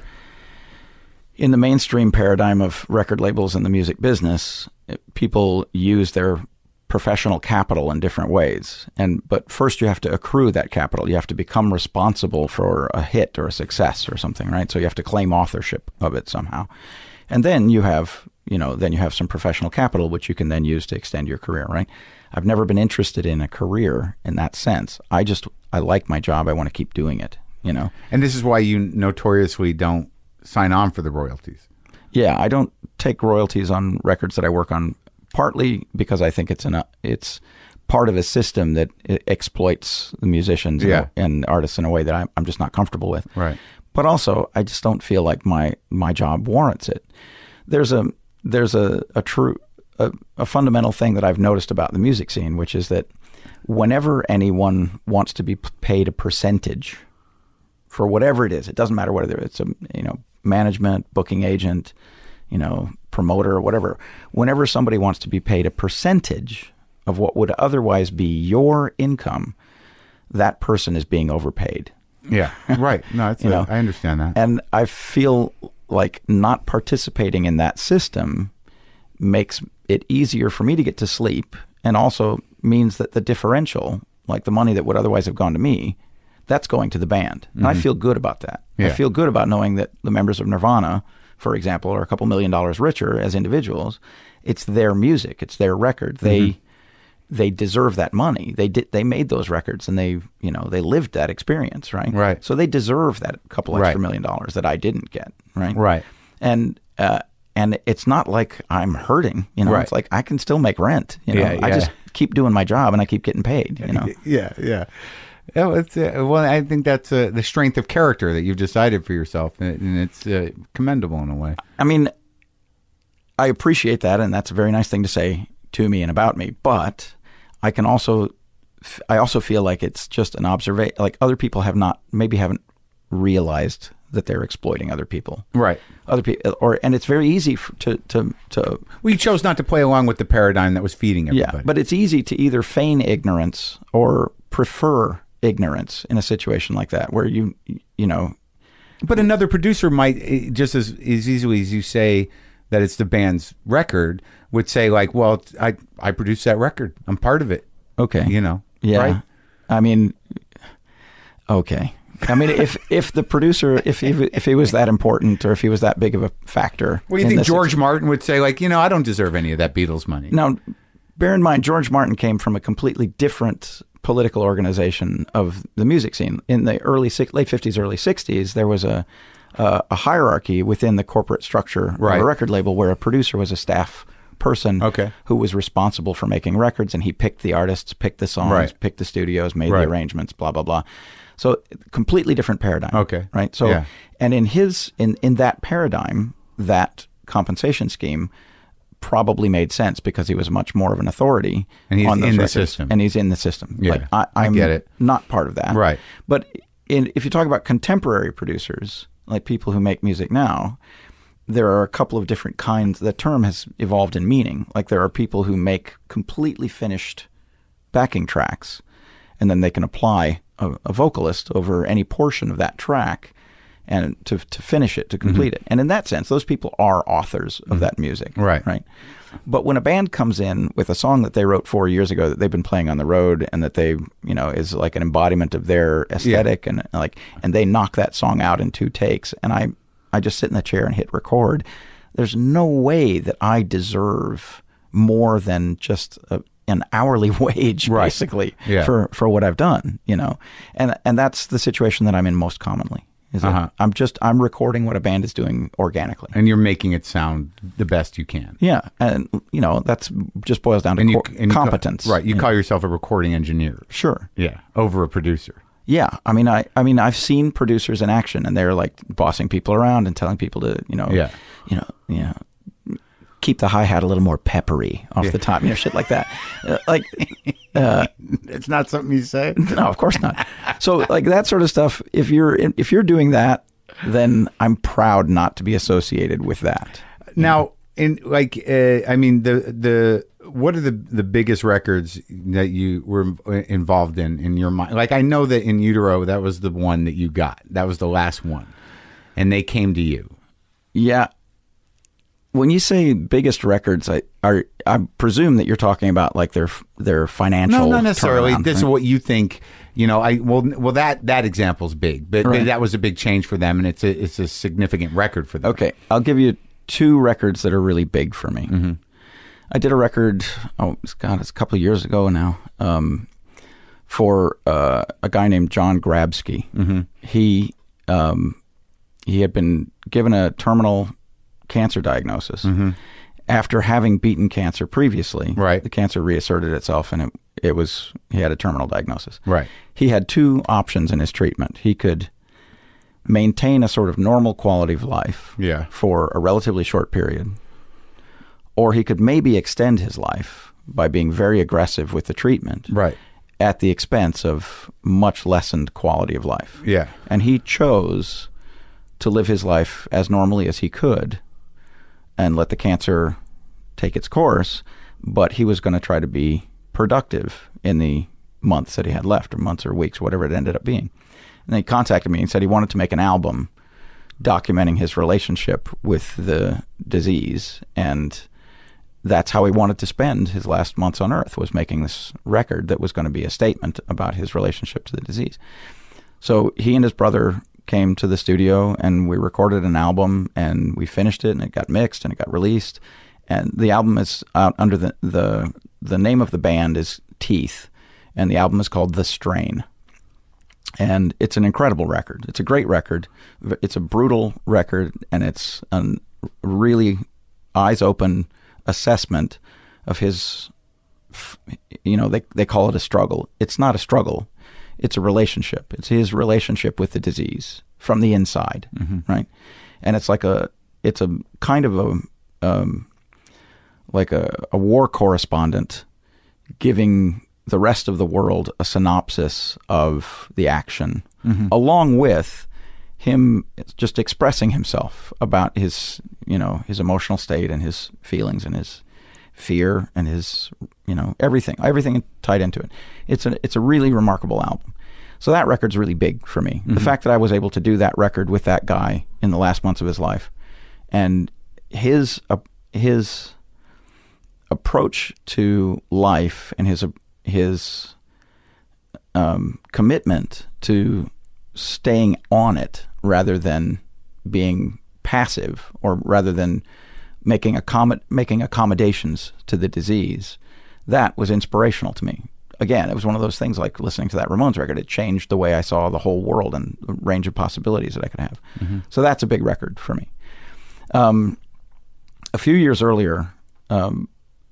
in the mainstream paradigm of record labels and the music business, people use their professional capital in different ways. And but first you have to accrue that capital. You have to become responsible for a hit or a success or something, right? So you have to claim authorship of it somehow. And then you have, you know, then you have some professional capital which you can then use to extend your career, right? I've never been interested in a career in that sense. I just I like my job. I want to keep doing it, you know. And this is why you notoriously don't sign on for the royalties. Yeah, I don't take royalties on records that I work on, partly because I think it's an it's part of a system that exploits the musicians yeah. and, and artists in a way that I'm, I'm just not comfortable with. Right. But also, I just don't feel like my my job warrants it. There's a there's a a true a, a fundamental thing that I've noticed about the music scene, which is that whenever anyone wants to be paid a percentage for whatever it is, it doesn't matter whether it's a you know management, booking agent, you know, promoter, whatever. Whenever somebody wants to be paid a percentage of what would otherwise be your income, that person is being overpaid. Yeah, right. No, it's you a, know, I understand that. And I feel like not participating in that system makes it easier for me to get to sleep, and also means that the differential, like the money that would otherwise have gone to me, that's going to the band. And mm-hmm. I feel good about that. Yeah. I feel good about knowing that the members of Nirvana, for example, are a couple million dollars richer as individuals. It's their music. It's their record. They mm-hmm. they deserve that money. They did. They made those records, and they you know they lived that experience, right? Right. So they deserve that couple extra right. million dollars that I didn't get, right? Right. And uh, and it's not like I'm hurting. You know, right. it's like I can still make rent. You know, yeah, yeah. I just keep doing my job, and I keep getting paid. You know. yeah, yeah. Oh, it's uh, well. I think that's uh, the strength of character that you've decided for yourself, and, and it's uh, commendable in a way. I mean, I appreciate that, and that's a very nice thing to say to me and about me. But I can also, I also feel like it's just an observation. Like other people have not, maybe haven't realized that they're exploiting other people, right? Other people, or and it's very easy for, to to to. We chose not to play along with the paradigm that was feeding everybody. Yeah, but it's easy to either feign ignorance or prefer ignorance in a situation like that, where you you know. But another producer might just as, as easily as you say that it's the band's record would say like, well, I I produced that record. I'm part of it. Okay. You know. Yeah. Right? I mean, okay. I mean, if if the producer, if he if he was that important, or if he was that big of a factor. Well, you think George Martin would say like, you know, I don't deserve any of that Beatles money. Now, bear in mind, George Martin came from a completely different political organization of the music scene. In the early late fifties, early sixties, there was a a, a hierarchy within the corporate structure right. of a record label where a producer was a staff person okay. who was responsible for making records, and he picked the artists, picked the songs, right. picked the studios, made right. the arrangements, blah blah blah. So completely different paradigm. Okay. Right. So yeah. and in his in in that paradigm, that compensation scheme probably made sense because he was much more of an authority and he's on those in records. the system. And he's in the system. Yeah, like, I, I'm I get it. Not part of that. Right. But in, if you talk about contemporary producers, like people who make music now, there are a couple of different kinds. The term has evolved in meaning. Like there are people who make completely finished backing tracks, and then they can apply a, a vocalist over any portion of that track and to to finish it, to complete mm-hmm. it. And in that sense, those people are authors of mm-hmm. that music. Right. Right. But when a band comes in with a song that they wrote four years ago that they've been playing on the road and that they, you know, is like an embodiment of their aesthetic yeah. and like, and they knock that song out in two takes, and I, I just sit in the chair and hit record, there's no way that I deserve more than just a, an hourly wage, right. basically, yeah. for, for what I've done, you know? And, and that's the situation that I'm in most commonly. Is uh-huh. I'm just, I'm recording what a band is doing organically. And you're making it sound the best you can. Yeah. And, you know, that's just boils down to and you, co- and competence. You call, right. You, you call know. yourself a recording engineer. Sure. Yeah. Over a producer. Yeah. I mean, I, I mean, I've seen producers in action, and they're like bossing people around and telling people to, you know, yeah. you know, you know, keep the hi-hat a little more peppery off yeah. the top, you know, shit like that. Uh, like, uh, it's not something you say. No, of course not. So like that sort of stuff, if you're, if you're doing that, then I'm proud not to be associated with that. Now, in like, uh, I mean, the the what are the the biggest records that you were involved in in your mind? Like, I know that In Utero, that was the one that you got. That was the last one, and they came to you. Yeah. When you say biggest records, I are I presume that you're talking about like their their financial. No, not necessarily. turnaround, This right? is what you think. You know, I well, well that that example's big, but, Right. but that was a big change for them, and it's a it's a significant record for them. Okay, I'll give you two records that are really big for me. Mm-hmm. I did a record. Oh, it's, God, it's a couple of years ago now. Um, for uh, a guy named John Grabsky. Mm-hmm. He um, he had been given a terminal cancer diagnosis mm-hmm. after having beaten cancer previously. Right. The cancer reasserted itself, and it it was he had a terminal diagnosis. Right. He had two options in his treatment. He could maintain a sort of normal quality of life Yeah. for a relatively short period, or he could maybe extend his life by being very aggressive with the treatment. Right. At the expense of much lessened quality of life. Yeah. And he chose to live his life as normally as he could and let the cancer take its course, but he was going to try to be productive in the months that he had left, or months or weeks, whatever it ended up being. And then he contacted me and said he wanted to make an album documenting his relationship with the disease, and that's how he wanted to spend his last months on Earth, was making this record that was going to be a statement about his relationship to the disease. So he and his brother came to the studio, and we recorded an album, and we finished it, and it got mixed, and it got released. And the album is out under the the, the name of the band is Teeth, and the album is called The Strain. And it's an incredible record. It's a great record. It's a brutal record, and it's a really eyes-open assessment of his, you know, they they call it a struggle. It's not a struggle. It's a relationship. It's his relationship with the disease from the inside, mm-hmm. right? And it's like a, it's a kind of a, um, like a, a war correspondent giving the rest of the world a synopsis of the action, mm-hmm. along with him just expressing himself about his, you know, his emotional state and his feelings and his fear and his, you know, everything, everything tied into it. It's a, it's a really remarkable album. So that record's really big for me. Mm-hmm. The fact that I was able to do that record with that guy in the last months of his life, and his, uh, his approach to life and his, his um, commitment to staying on it rather than being passive, or rather than making accommod- making accommodations to the disease, that was inspirational to me. Again, it was one of those things like listening to that Ramones record. It changed the way I saw the whole world and the range of possibilities that I could have. Mm-hmm. So that's a big record for me. Um, a few years earlier, um,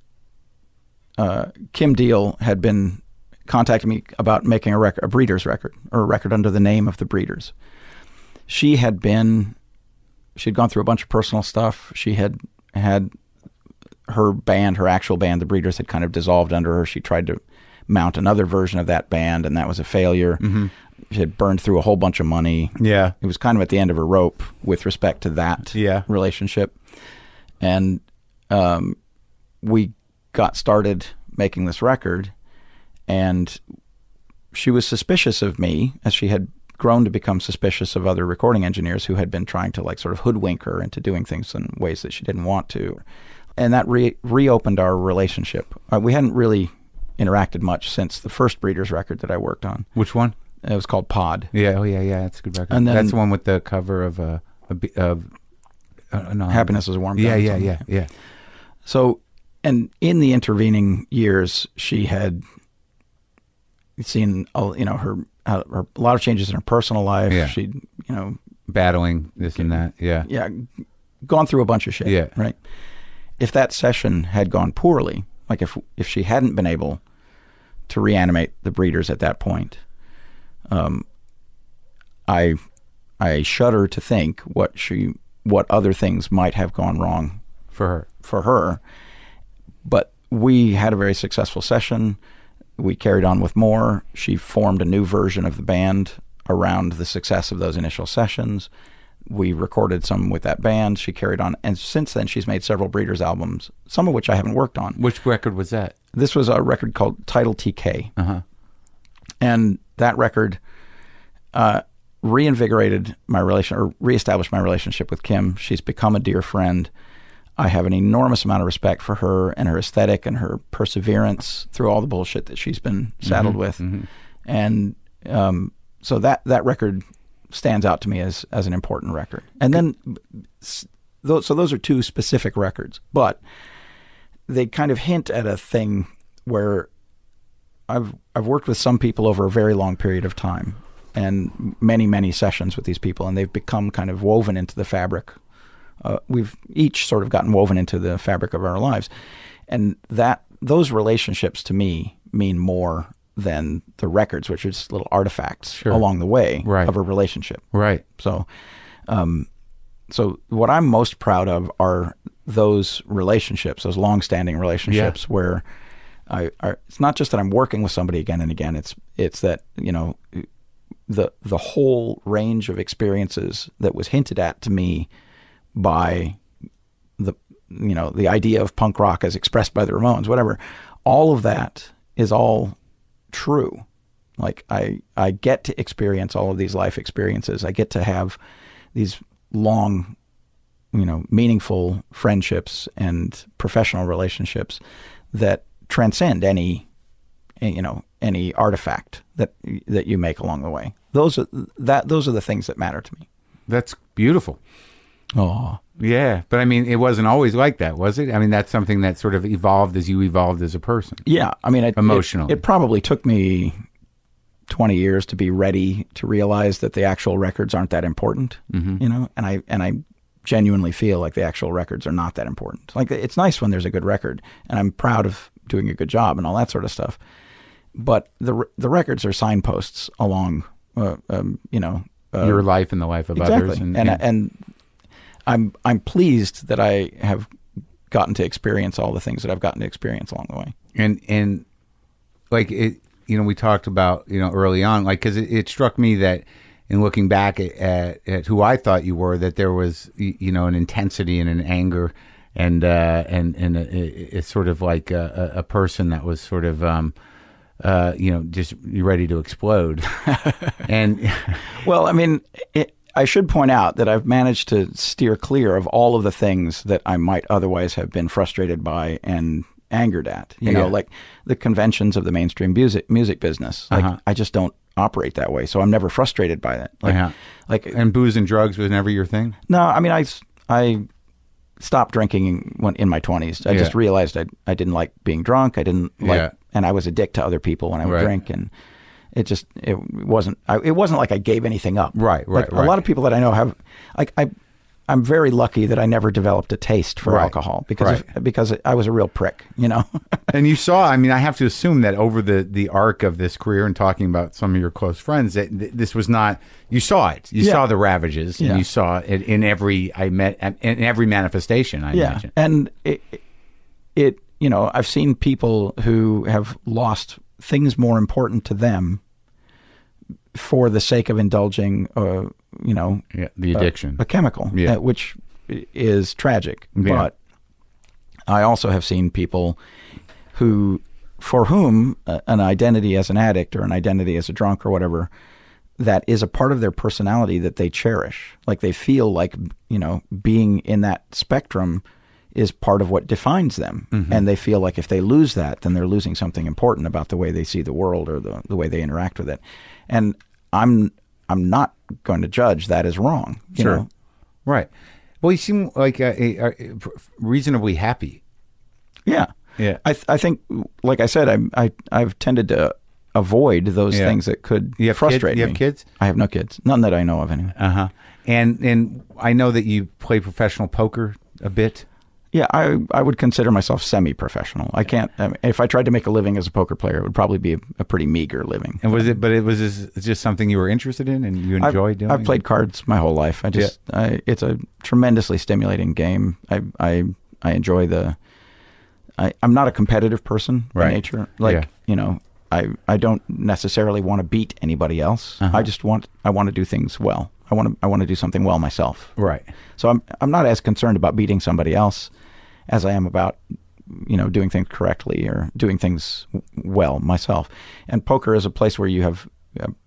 uh, Kim Deal had been contacted me about making a record, a Breeders record, or a record under the name of the Breeders. She had been, she'd gone through a bunch of personal stuff. She had had her band, her actual band, the Breeders, had kind of dissolved under her. She tried to mount another version of that band, and that was a failure. Mm-hmm. She had burned through a whole bunch of money. Yeah. It was kind of at the end of her rope with respect to that yeah. relationship. And um, we got started making this record, and she was suspicious of me, as she had grown to become suspicious of other recording engineers who had been trying to like sort of hoodwink her into doing things in ways that she didn't want to. And that re- reopened our relationship. Uh, we hadn't really interacted much since the first Breeders record that I worked on. Which one? It was called Pod. Yeah, oh yeah, yeah, that's a good record. And then, that's the one with the cover of uh, a, a, of uh, no, Happiness is a Warm Yeah, Gun. yeah, yeah, yeah. So, and in the intervening years, she had seen, you know, her, her a lot of changes in her personal life. Yeah. She'd, you know, battling this and that. Yeah, yeah, gone through a bunch of shit. Yeah, right. If that session had gone poorly, like if if she hadn't been able to reanimate the Breeders at that point, um, I I shudder to think what she what other things might have gone wrong for her. For her, but we had a very successful session. We carried on with more. She formed a new version of the band around the success of those initial sessions. We recorded some with that band. She carried on. And since then, she's made several Breeders albums, some of which I haven't worked on. Which record was that? This was a record called Title T K. Uh-huh. And that record uh, reinvigorated my relation, or reestablished my relationship with Kim. She's become a dear friend. I have an enormous amount of respect for her and her aesthetic and her perseverance through all the bullshit that she's been saddled Mm-hmm, with. mm-hmm. And um, so that, that record stands out to me as, as an important record. And then, those, so those are two specific records, but they kind of hint at a thing where I've I've worked with some people over a very long period of time and many, many sessions with these people, and they've become kind of woven into the fabric. Uh, we've each sort of gotten woven into the fabric of our lives. And that those relationships to me mean more than the records, which are just little artifacts Sure. along the way Right. of a relationship. Right. So, um, so what I'm most proud of are those relationships, those long-standing relationships Yeah. where I, I, it's not just that I'm working with somebody again and again. It's it's that, you know, the the whole range of experiences that was hinted at to me by the you know the idea of punk rock as expressed by the Ramones, whatever. All of that is all true. Like I I get to experience all of these life experiences. I get to have these long, you know, meaningful friendships and professional relationships that transcend any, you know, any artifact that that you make along the way. Those are that those are the things that matter to me. That's beautiful. Oh, Yeah, but I mean, it wasn't always like that, was it? I mean, that's something that sort of evolved as you evolved as a person. yeah. I mean, it, Emotionally. it, it probably took me twenty years to be ready to realize that the actual records aren't that important. Mm-hmm. You know, and I and I genuinely feel like the actual records are not that important. Like it's nice when there's a good record, and I'm proud of doing a good job and all that sort of stuff. But the the records are signposts along, uh, um, you know, uh, Your life and the life of exactly. others. And and, and I'm I'm pleased that I have gotten to experience all the things that I've gotten to experience along the way. and and like it, you know, we talked about, you know, early on, like, because it, it struck me that in looking back at, at, at who I thought you were, that there was, you know, an intensity and an anger and uh, and and it's sort of like a, a person that was sort of um, uh, you know, just ready to explode. And Well, I mean, it, I should point out that I've managed to steer clear of all of the things that I might otherwise have been frustrated by and angered at. You Yeah. know, like the conventions of the mainstream music music business. Like Uh-huh. I just don't operate that way, so I'm never frustrated by that. Like, Uh-huh. like and booze and drugs was never your thing. no, I mean, I I stopped drinking when in my twenties. I Yeah. just realized I I didn't like being drunk. I didn't like, Yeah. and I was a dick to other people when I would Right. drink, and it just it wasn't. I, it wasn't like I gave anything up. Right, right, Like, right. A lot of people that I know have, like I, I'm very lucky that I never developed a taste for Right. alcohol because Right. of, because I was a real prick. You know. And you saw, I mean, I have to assume that over the, the arc of this career and talking about some of your close friends, that th- this was not, you saw it. You Yeah. saw the ravages Yeah. and you saw it in every, I met, in every manifestation, I Yeah, imagine. and it, it, you know, I've seen people who have lost things more important to them for the sake of indulging, uh, you know, Yeah, the addiction. a, a chemical, Yeah. uh, which is tragic. Yeah. But I also have seen people who, for whom uh, an identity as an addict or an identity as a drunk or whatever, that is a part of their personality that they cherish. Like they feel like, you know, being in that spectrum is part of what defines them. Mm-hmm. And they feel like if they lose that, then they're losing something important about the way they see the world or the, the way they interact with it. And I'm I'm not going to judge that as wrong. You Sure. know? Right. Well, you seem like a, a, a reasonably happy. Yeah. Yeah. I th- I think, like I said, I, I, I've tended to avoid those Yeah. things that could You have frustrate kids? You me. have kids? I have no kids. None that I know of, anyway. Uh huh. And and I know that you play professional poker a bit. Yeah, I I would consider myself semi-professional. I can't. I mean, if I tried to make a living as a poker player, it would probably be a, a pretty meager living. And was it? But it was just, just something you were interested in and you enjoyed I've, doing. I've played cards my whole life. I just, I, it's a tremendously stimulating game. I I I enjoy the. I I'm not a competitive person by Right. nature. Like Yeah. you know, I I don't necessarily want to beat anybody else. Uh-huh. I just want I want to do things well. I want to I want to do something well myself. Right. So I'm I'm not as concerned about beating somebody else as I am about, you know, doing things correctly or doing things w- well myself. And poker is a place where you have uh,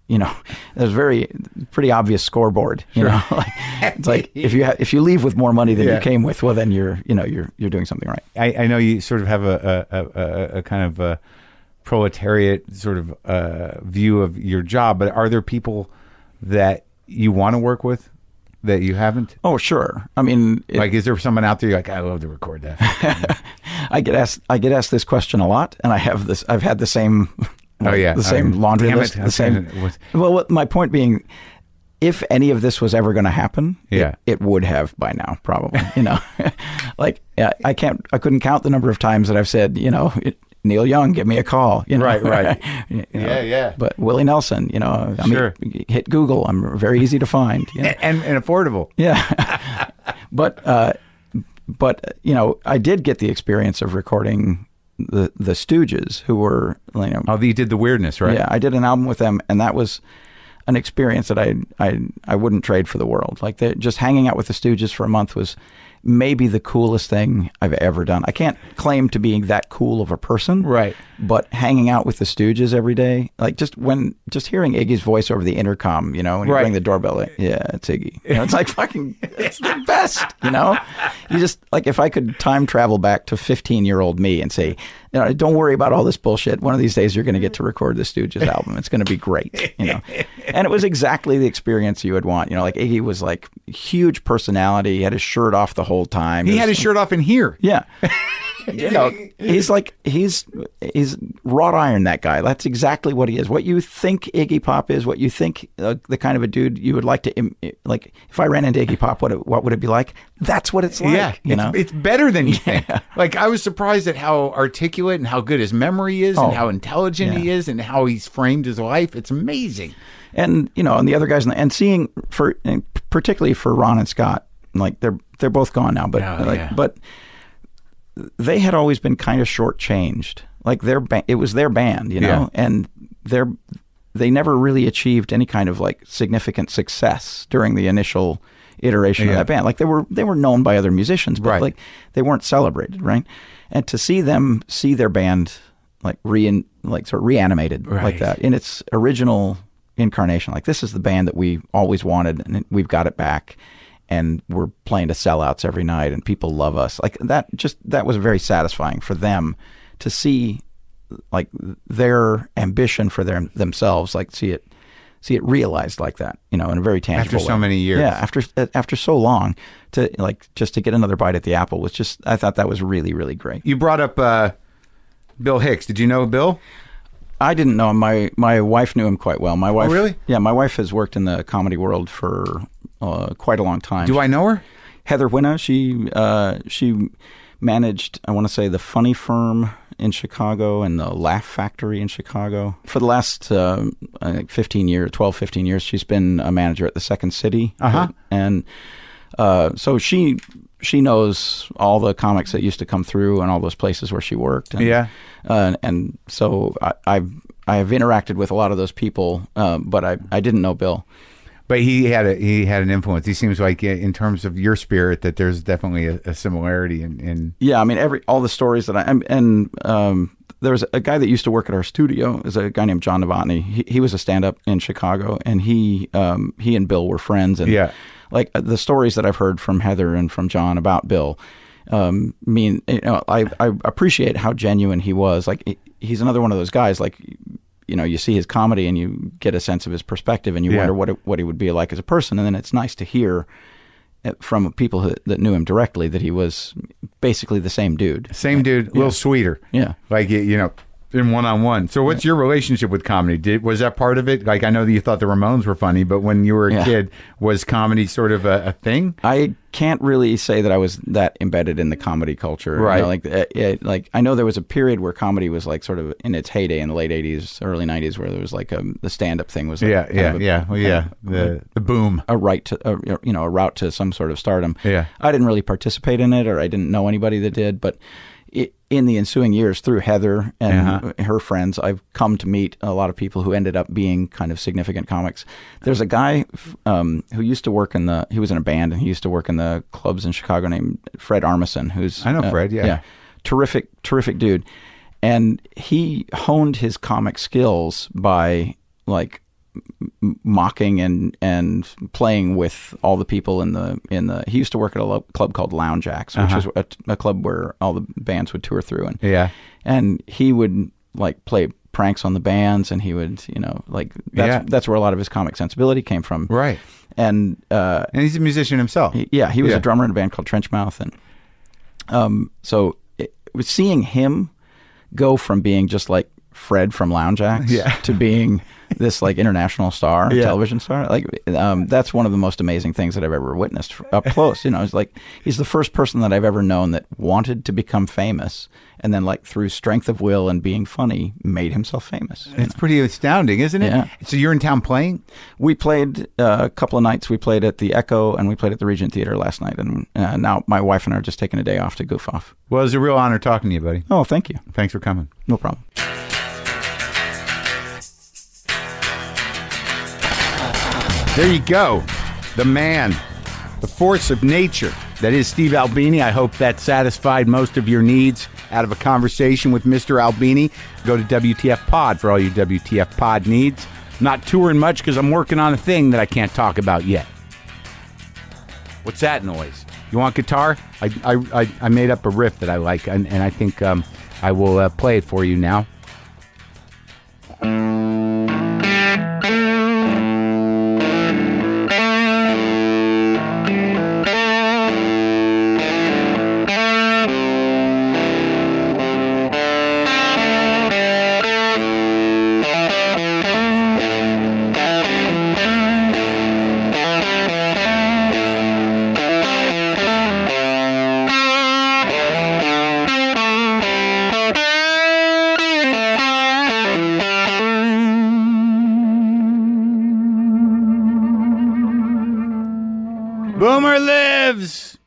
you know, there's very pretty obvious scoreboard. You Sure. know, like, it's like if you ha- if you leave with more money than Yeah. you came with, well, then you're you know you're you're doing something right. I, I know you sort of have a a, a, a kind of a proletariat sort of uh, view of your job, but are there people that you want to work with that you haven't? Oh, sure. I mean, it, Like, is there someone out there you're like, I love to record that? I get asked I get asked this question a lot, and I have this. I've had the same. Oh yeah, the same I- laundry damn list. it, The same. it was- Well, what, my point being, if any of this was ever going to happen, Yeah. it, it would have by now, probably. You know, like yeah, I can't, I couldn't count the number of times that I've said, you know, it, Neil Young, give me a call. You know? Right, right. You know, Yeah, yeah. But Willie Nelson, you know, I Sure. mean, hit Google. I'm very easy to find. You know? and, and affordable. Yeah. but, uh, but, you know, I did get the experience of recording the, the Stooges, who were, you know, Oh, you did the weirdness, right? yeah, I did an album with them, and that was an experience that I I I wouldn't trade for the world. Like the, just hanging out with the Stooges for a month was maybe the coolest thing I've ever done. I can't claim to be that cool of a person, Right. But hanging out with the Stooges every day, like just when just hearing Iggy's voice over the intercom, you know, when you Right. ring the doorbell, like, yeah, it's Iggy. You know, it's like fucking, it's the best. You know, you just like if I could time travel back to fifteen year old me and say, you know, don't worry about all this bullshit. One of these days you're going to get to record the Stooges album. It's going to be great. You know, and it was exactly the experience you would want. You know, like Iggy was like huge personality. He had his shirt off the whole time. He It had was- his shirt off in here. yeah. You know, he's like he's he's wrought iron. That guy. That's exactly what he is. What you think Iggy Pop is, what you think uh, the kind of a dude you would like to im- like. If I ran into Iggy Pop, what it, what would it be like? That's what it's like. Yeah, you it's, know. it's better than you think. Like, I was surprised at how articulate and how good his memory is, Oh, and how intelligent he yeah. is, and how he's framed his life. It's amazing. And you know, and the other guys, in the, and seeing for and particularly for Ron and Scott, like they're they're both gone now, but Oh, like, yeah. but they had always been kind of shortchanged. Like their ba- it was their band, you know, Yeah. and they're they never really achieved any kind of like significant success during the initial iteration Yeah. of that band. Like they were they were known by other musicians, but Right. like they weren't celebrated, right? And to see them see their band like re like sort of reanimated Right. like that in its original incarnation, like this is the band that we always wanted, and we've got it back, and we're playing to sellouts every night, and people love us. Like that, just that was very satisfying for them to see, like their ambition for their themselves, like see it, see it realized like that, you know, in a very tangible After so way. many years. Yeah, after after so long, to like just to get another bite at the apple was just, I thought that was really really great. You brought up uh, Bill Hicks. Did you know Bill? I didn't know him. My my wife knew him quite well. My wife, really? Yeah, my wife has worked in the comedy world for uh, quite a long time. Do I know her? Heather Winna, she uh, she managed, I want to say, the Funny Firm in Chicago and the Laugh Factory in Chicago. For the last uh, I think fifteen years, twelve, fifteen years, she's been a manager at the Second City. Uh-huh. And uh, so she she knows all the comics that used to come through and all those places where she worked. And, Yeah. Uh, and so I, I've I have interacted with a lot of those people, uh, but I, I didn't know Bill. But he had a he had an influence. He seems like, uh, in terms of your spirit, that there's definitely a, a similarity in, in. Yeah, I mean, every all the stories that I and, and um, there was a guy that used to work at our studio. Is a guy named John Novotny. He, he was a stand-up in Chicago, and he um, he and Bill were friends. And Yeah. like uh, the stories that I've heard from Heather and from John about Bill, um, mean you know I I appreciate how genuine he was. Like he, he's another one of those guys. Like you know, you see his comedy and you get a sense of his perspective, and you Yeah. wonder what it, what he would be like as a person. And then it's nice to hear from people who, that knew him directly that he was basically the same dude. Same dude, a little sweeter. Yeah. Like, you you know, in one-on-one. So what's your relationship with comedy? Did Was that part of it? Like, I know that you thought the Ramones were funny, but when you were a Yeah. kid, was comedy sort of a, a thing? I can't really say that I was that embedded in the comedy culture. You know, Right. like, uh, it, like I know there was a period where comedy was like sort of in its heyday in the late eighties, early nineties, where there was like a, the stand-up thing was like Yeah, kind yeah, of a, yeah. Well, yeah. kind The the boom. a right to a, you know a route to some sort of stardom. Yeah. I didn't really participate in it, or I didn't know anybody that did, but it, in the ensuing years, through Heather and Uh-huh. her friends, I've come to meet a lot of people who ended up being kind of significant comics. There's a guy um, who used to work in the he was in a band and he used to work in the clubs in Chicago named Fred Armisen, who's I know uh, Fred, yeah. terrific terrific dude, and he honed his comic skills by like m- mocking and and playing with all the people in the in the. He used to work at a lo- club called Lounge Acts, which Uh-huh. was a, a club where all the bands would tour through, and Yeah. and he would like play pranks on the bands, and he would, you know, like that's Yeah. that's where a lot of his comic sensibility came from, Right. and uh, And he's a musician himself. he- yeah, he was Yeah. a drummer in a band called Trenchmouth, and um, so it, it was seeing him go from being just like Fred from Lounge Acts Yeah. to being this like international star, Yeah. television star. Like um, that's one of the most amazing things that I've ever witnessed up close. You know, it's like he's the first person that I've ever known that wanted to become famous, and then like through strength of will and being funny, made himself famous. you It's pretty astounding, isn't it? Yeah. So you're in town playing? We played uh, a couple of nights. We played at the Echo and we played at the Regent Theater last night. And uh, now my wife and I are just taking a day off to goof off. Well, it was a real honor talking to you, buddy. Oh, thank you. Thanks for coming. No problem. There you go. The man, the force of nature. That is Steve Albini. I hope that satisfied most of your needs out of a conversation with Mister Albini. Go to W T F Pod for all your W T F Pod needs. I'm not touring much because I'm working on a thing that I can't talk about yet. What's that noise? You want guitar? I, I, I, I made up a riff that I like, and, and I think um, I will uh, play it for you now. Boomer lives!